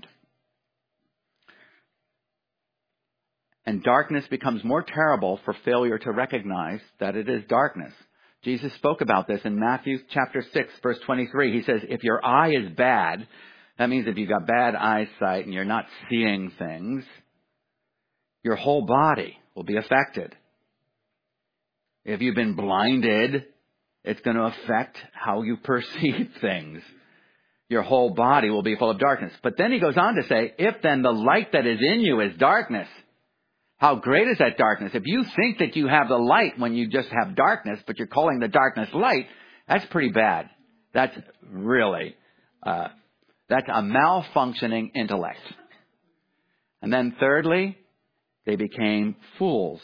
A: And darkness becomes more terrible for failure to recognize that it is darkness. Jesus spoke about this in Matthew chapter six, verse twenty-three. He says, if your eye is bad, that means if you've got bad eyesight and you're not seeing things, your whole body will be affected. If you've been blinded, it's going to affect how you perceive things. Your whole body will be full of darkness. But then he goes on to say, if then the light that is in you is darkness, how great is that darkness? If you think that you have the light when you just have darkness, but you're calling the darkness light, that's pretty bad. That's really, uh, that's a malfunctioning intellect. And then thirdly, they became fools.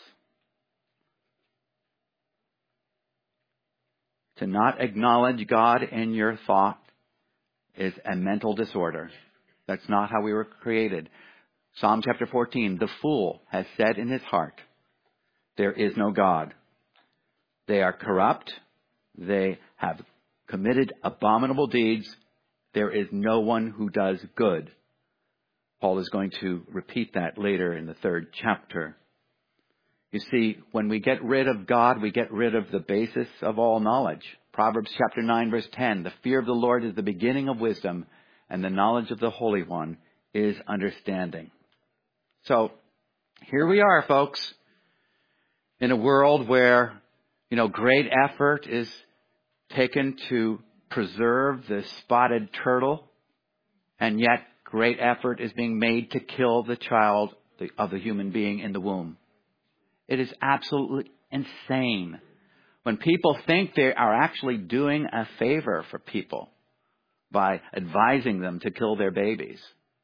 A: To not acknowledge God in your thought is a mental disorder. That's not how we were created. Psalm chapter fourteen, the fool has said in his heart, there is no God. They are corrupt. They have committed abominable deeds. There is no one who does good. Paul is going to repeat that later in the third chapter. You see, when we get rid of God, we get rid of the basis of all knowledge. Proverbs chapter nine, verse ten, the fear of the Lord is the beginning of wisdom, and the knowledge of the Holy One is understanding. So, here we are, folks, in a world where, you know, great effort is taken to preserve the spotted turtle, and yet great effort is being made to kill the child of the human being in the womb. It is absolutely insane when people think they are actually doing a favor for people by advising them to kill their babies.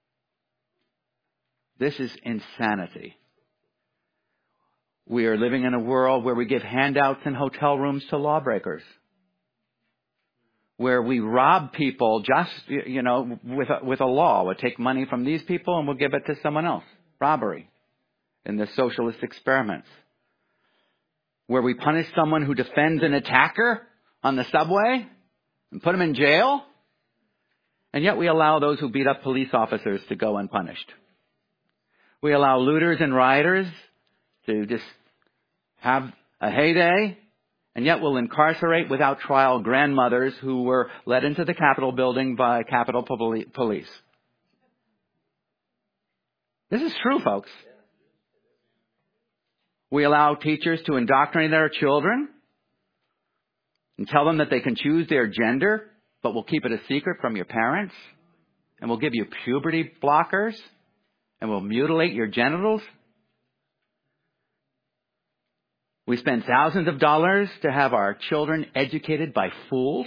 A: This is insanity. We are living in a world where we give handouts in hotel rooms to lawbreakers, where we rob people just, you know, with a, with a law. We'll take money from these people and we'll give it to someone else. Robbery in the socialist experiments. Where we punish someone who defends an attacker on the subway and put them in jail. And yet we allow those who beat up police officers to go unpunished. We allow looters and rioters to just have a heyday. And yet we'll incarcerate without trial grandmothers who were led into the Capitol building by Capitol Police. This is true, folks. We allow teachers to indoctrinate our children and tell them that they can choose their gender, but we'll keep it a secret from your parents. And we'll give you puberty blockers. And we'll mutilate your genitals. We spend thousands of dollars to have our children educated by fools.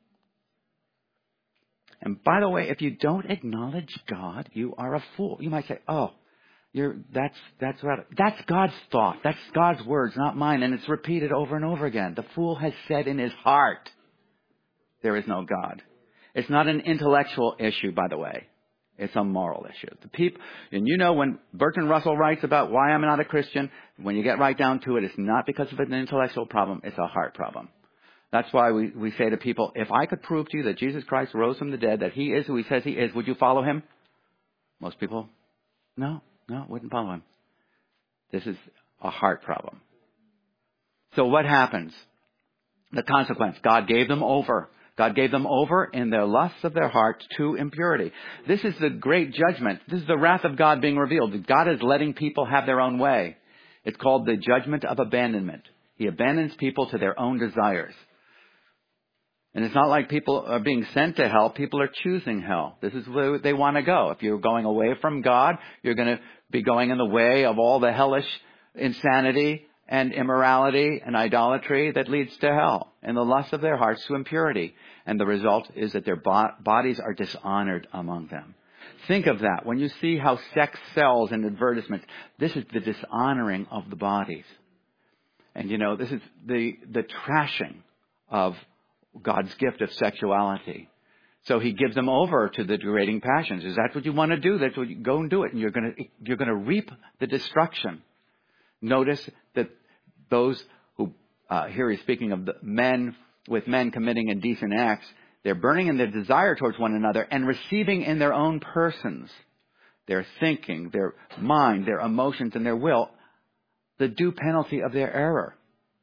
A: And by the way, if you don't acknowledge God, you are a fool. You might say, oh, You're, that's, that's right. That's God's thought. That's God's words, not mine. And it's repeated over and over again. The fool has said in his heart, there is no God. It's not an intellectual issue, by the way. It's a moral issue. The people, and you know, when Bertrand Russell writes about why I'm not a Christian, when you get right down to it, it's not because of an intellectual problem. It's a heart problem. That's why we, we say to people, if I could prove to you that Jesus Christ rose from the dead, that he is who he says he is, would you follow him? Most people, no, no, wouldn't follow him. This is a heart problem. So what happens? The consequence, God gave them over. God gave them over in their lusts of their hearts to impurity. This is the great judgment. This is the wrath of God being revealed. God is letting people have their own way. It's called the judgment of abandonment. He abandons people to their own desires. And it's not like people are being sent to hell. People are choosing hell. This is where they want to go. If you're going away from God, you're going to be going in the way of all the hellish insanity and immorality and idolatry that leads to hell, and the lust of their hearts to impurity. And the result is that their bo- bodies are dishonored among them. Think of that. When you see how sex sells in advertisements, this is the dishonoring of the bodies. And you know, this is the, the trashing of God's gift of sexuality. So he gives them over to the degrading passions. Is that what you want to do? That's what you go and do it. And you're going to, you're going to reap the destruction. Notice that those who, uh, here he's speaking of the men with men committing indecent acts, they're burning in their desire towards one another and receiving in their own persons, their thinking, their mind, their emotions, and their will, the due penalty of their error.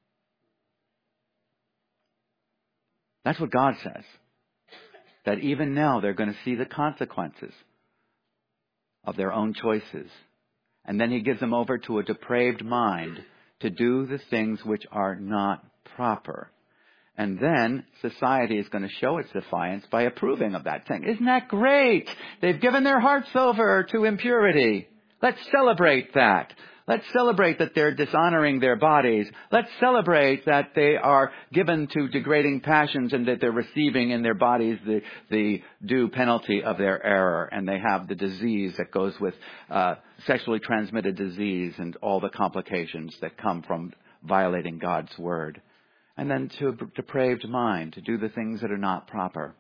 A: That's what God says. That even now they're going to see the consequences of their own choices. And then he gives them over to a depraved mind to do the things which are not proper. And then society is going to show its defiance by approving of that thing. Isn't that great? They've given their hearts over to impurity. Let's celebrate that. Let's celebrate that they're dishonoring their bodies. Let's celebrate that they are given to degrading passions and that they're receiving in their bodies the, the due penalty of their error. And they have the disease that goes with uh, sexually transmitted disease and all the complications that come from violating God's word. And then to a depraved mind, to do the things that are not proper.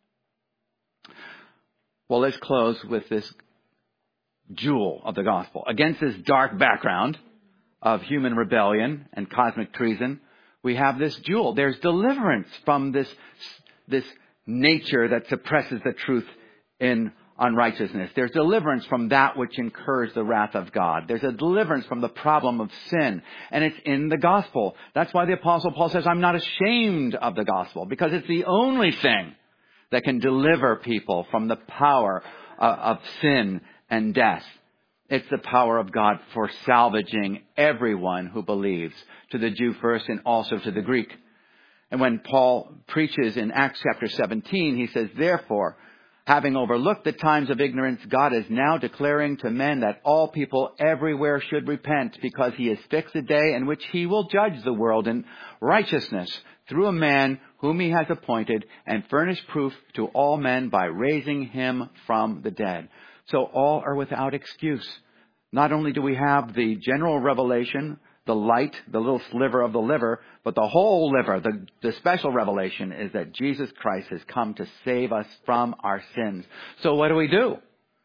A: Well, let's close with this jewel of the gospel. Against this dark background of human rebellion and cosmic treason, we have this jewel. There's deliverance from this, this nature that suppresses the truth in unrighteousness. There's deliverance from that which incurs the wrath of God. There's a deliverance from the problem of sin, and it's in the gospel. That's why the Apostle Paul says, I'm not ashamed of the gospel, because it's the only thing that can deliver people from the power of, of sin and death. It's the power of God for salvaging everyone who believes, to the Jew first and also to the Greek. And when Paul preaches in Acts chapter seventeen, he says, therefore, having overlooked the times of ignorance, God is now declaring to men that all people everywhere should repent, because he has fixed a day in which he will judge the world in righteousness through a man whom he has appointed, and furnish proof to all men by raising him from the dead. So all are without excuse. Not only do we have the general revelation, the light, the little sliver of the liver, but the whole liver, the, the special revelation is that Jesus Christ has come to save us from our sins. So what do we do?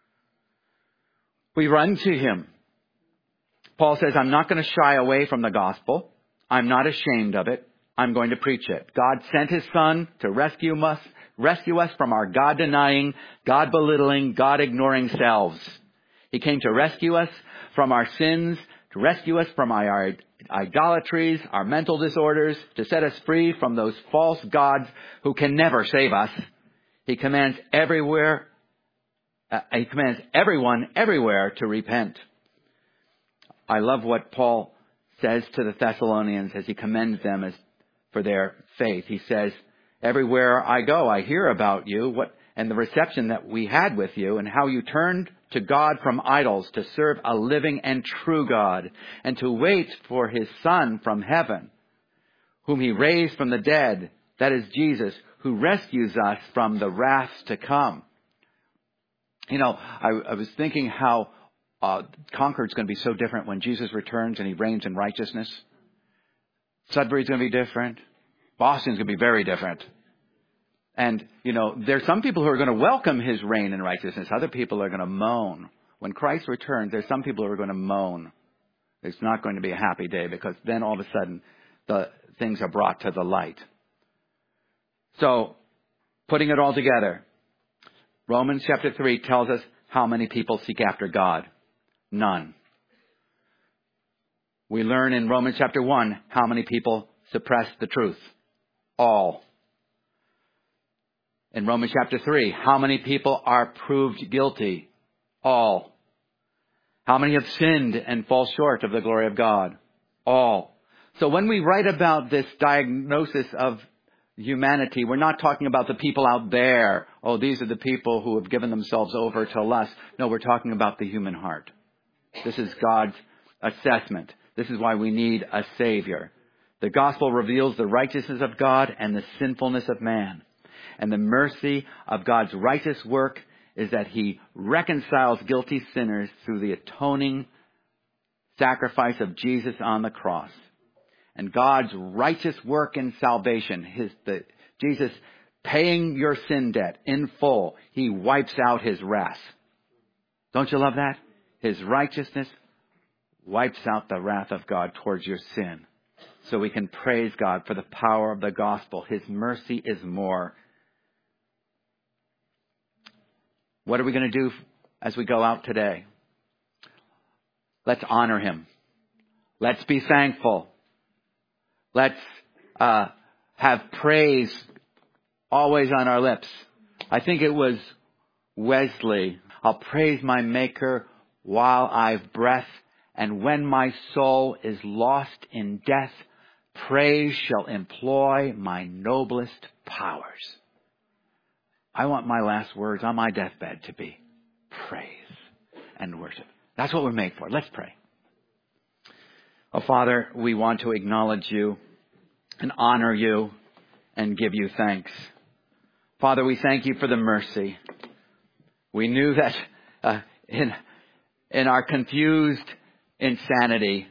A: We run to him. Paul says, I'm not going to shy away from the gospel. I'm not ashamed of it. I'm going to preach it. God sent his son to rescue us, rescue us from our God-denying, God-belittling, God-ignoring selves. He came to rescue us from our sins, to rescue us from our idolatries, our mental disorders, to set us free from those false gods who can never save us. He commands everywhere, uh, he commands everyone everywhere to repent. I love what Paul says to the Thessalonians as he commends them as for their faith. He says, everywhere I go, I hear about you, what, and the reception that we had with you, and how you turned to God from idols to serve a living and true God, and to wait for his Son from heaven, whom he raised from the dead, that is Jesus, who rescues us from the wrath to come. You know, I, I was thinking how uh, Concord's going to be so different when Jesus returns and he reigns in righteousness. Sudbury's going to be different. Boston's going to be very different. And, you know, there's some people who are going to welcome his reign in righteousness. Other people are going to moan. When Christ returns, there's some people who are going to moan. It's not going to be a happy day, because then all of a sudden the things are brought to the light. So, putting it all together, Romans chapter three tells us how many people seek after God. None. We learn in Romans chapter one how many people suppress the truth. All. In Romans chapter three, how many people are proved guilty? All. How many have sinned and fall short of the glory of God? All. So when we write about this diagnosis of humanity, we're not talking about the people out there. Oh, these are the people who have given themselves over to lust. No, we're talking about the human heart. This is God's assessment. This is why we need a Savior. The gospel reveals the righteousness of God and the sinfulness of man. And the mercy of God's righteous work is that He reconciles guilty sinners through the atoning sacrifice of Jesus on the cross. And God's righteous work in salvation, his, the, Jesus paying your sin debt in full, He wipes out His wrath. Don't you love that? His righteousness wipes out the wrath of God towards your sin. So we can praise God for the power of the gospel. His mercy is more. What are we going to do as we go out today? Let's honor Him. Let's be thankful. Let's uh, have praise always on our lips. I think it was Wesley. I'll praise my Maker while I've breath, and when my soul is lost in death, praise shall employ my noblest powers. I want my last words on my deathbed to be praise and worship. That's what we're made for. Let's pray. Oh, Father, we want to acknowledge You and honor You and give You thanks. Father, we thank You for the mercy. We knew that uh, in, in our confused insanity,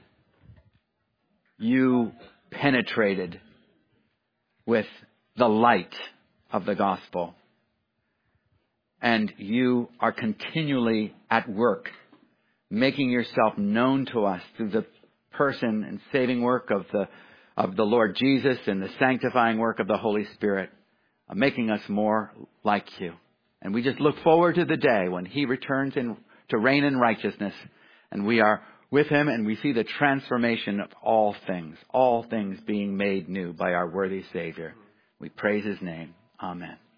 A: You penetrated with the light of the gospel. And You are continually at work, making Yourself known to us through the person and saving work of the of the Lord Jesus and the sanctifying work of the Holy Spirit, uh, making us more like You. And we just look forward to the day when He returns in, to reign in righteousness, and we are with Him, and we see the transformation of all things, all things being made new by our worthy Savior. We praise His name. Amen.